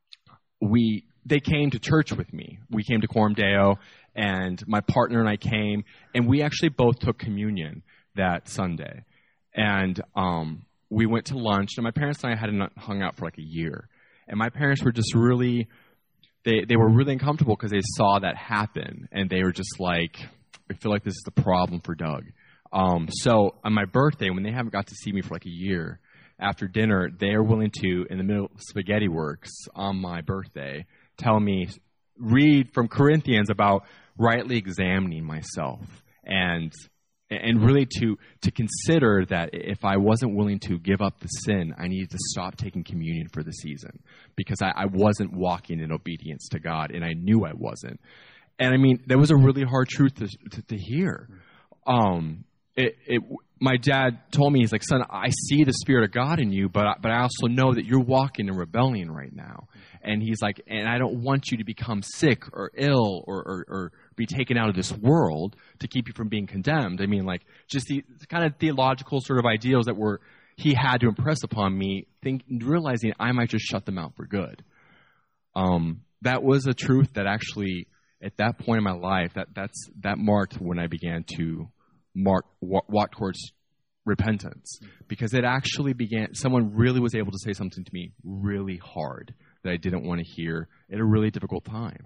we, they came to church with me. We came to Coram Deo, and my partner and I came, and we actually both took communion that Sunday. And, um, we went to lunch, and my parents and I hadn't hung out for like a year. And my parents were just really, they, they were really uncomfortable because they saw that happen. And they were just like, I feel like this is the problem for Doug. Um, so on my birthday, when they haven't got to see me for like a year, after dinner, they are willing to, in the middle of Spaghetti Works on my birthday, tell me, read from Corinthians about rightly examining myself and And really to to consider that if I wasn't willing to give up the sin, I needed to stop taking communion for the season because I, I wasn't walking in obedience to God, and I knew I wasn't. And I mean, that was a really hard truth to to, to hear. Um, it, it, my dad told me, he's like, son, I see the Spirit of God in you, but I, but I also know that you're walking in rebellion right now. And he's like, and I don't want you to become sick or ill or, or, or be taken out of this world to keep you from being condemned. I mean, like, just the kind of theological sort of ideals that were he had to impress upon me, think, realizing I might just shut them out for good. Um, that was a truth that actually, at that point in my life, that that's that marked when I began to mark walk, walk towards repentance, because it actually began. Someone really was able to say something to me really hard that I didn't want to hear at a really difficult time.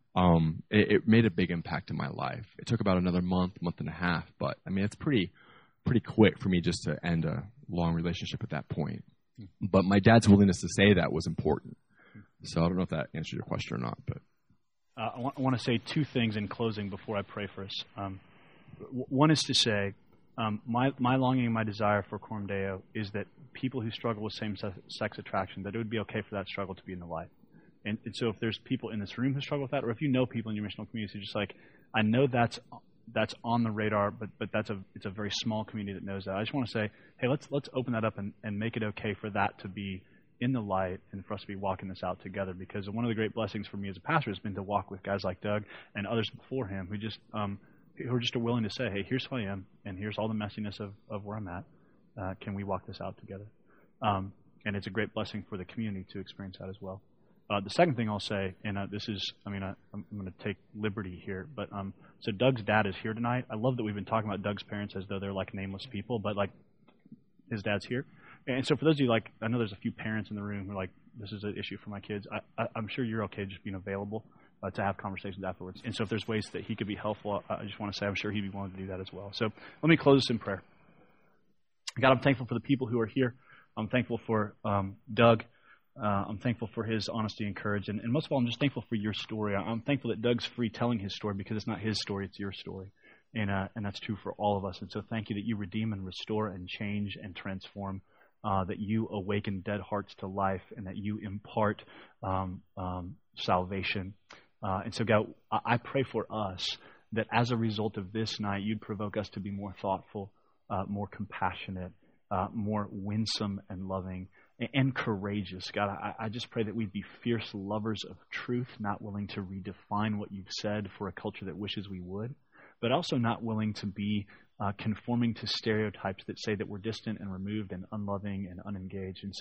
Um, it, it made a big impact in my life. It took about another month, month and a half, but I mean, it's pretty, pretty quick for me just to end a long relationship at that point. But my dad's willingness to say that was important. So I don't know if that answered your question or not, but. Uh, I, want, I want to say two things in closing before I pray for us. Um, w- one is to say, um, my, my longing and my desire for Coram Deo is that people who struggle with same-sex attraction, that it would be okay for that struggle to be in the light. And, and so if there's people in this room who struggle with that, or if you know people in your missional community who just like, I know that's that's on the radar, but but that's a it's a very small community that knows that. I just want to say, hey, let's let's open that up and, and make it okay for that to be in the light and for us to be walking this out together. Because one of the great blessings for me as a pastor has been to walk with guys like Doug and others before him who just um, who are just willing to say, hey, here's who I am, and here's all the messiness of, of where I'm at. Uh, can we walk this out together? Um, and it's a great blessing for the community to experience that as well. Uh, the second thing I'll say, and uh, this is, I mean, I, I'm, I'm going to take liberty here, but um, so Doug's dad is here tonight. I love that we've been talking about Doug's parents as though they're like nameless people, but like his dad's here. And so for those of you, like, I know there's a few parents in the room who are like, this is an issue for my kids. I, I, I'm sure you're okay just being available uh, to have conversations afterwards. And so if there's ways that he could be helpful, I, I just want to say I'm sure he'd be willing to do that as well. So let me close this in prayer. God, I'm thankful for the people who are here. I'm thankful for um, Doug. Uh, I'm thankful for his honesty and courage. And, and most of all, I'm just thankful for your story. I'm thankful that Doug's free telling his story because it's not his story, it's your story. And uh, and that's true for all of us. And so thank you that you redeem and restore and change and transform, uh, that you awaken dead hearts to life, and that you impart um, um, salvation. Uh, and so, God, I, I pray for us that as a result of this night, you'd provoke us to be more thoughtful, uh, more compassionate, uh, more winsome and loving, and courageous. God, I, I just pray that we'd be fierce lovers of truth, not willing to redefine what you've said for a culture that wishes we would, but also not willing to be uh, conforming to stereotypes that say that we're distant and removed and unloving and unengaged. And so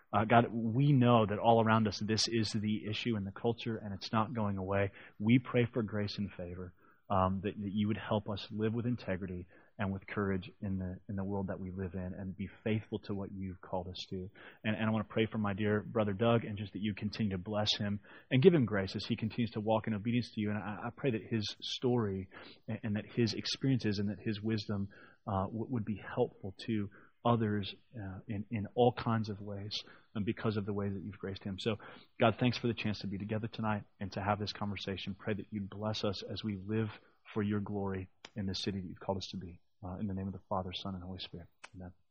Uh, God, we know that all around us this is the issue in the culture, and it's not going away. We pray for grace and favor, um, that, that you would help us live with integrity and with courage in the in the world that we live in, and be faithful to what you've called us to. And, and I want to pray for my dear brother Doug, and just that you continue to bless him and give him grace as he continues to walk in obedience to you. And I, I pray that his story and, and that his experiences and that his wisdom uh, w- would be helpful to others uh, in, in all kinds of ways, and because of the way that you've graced him. So, God, thanks for the chance to be together tonight and to have this conversation. Pray that you'd bless us as we live for your glory in the city that you've called us to be. Uh, in the name of the Father, Son, and Holy Spirit. Amen.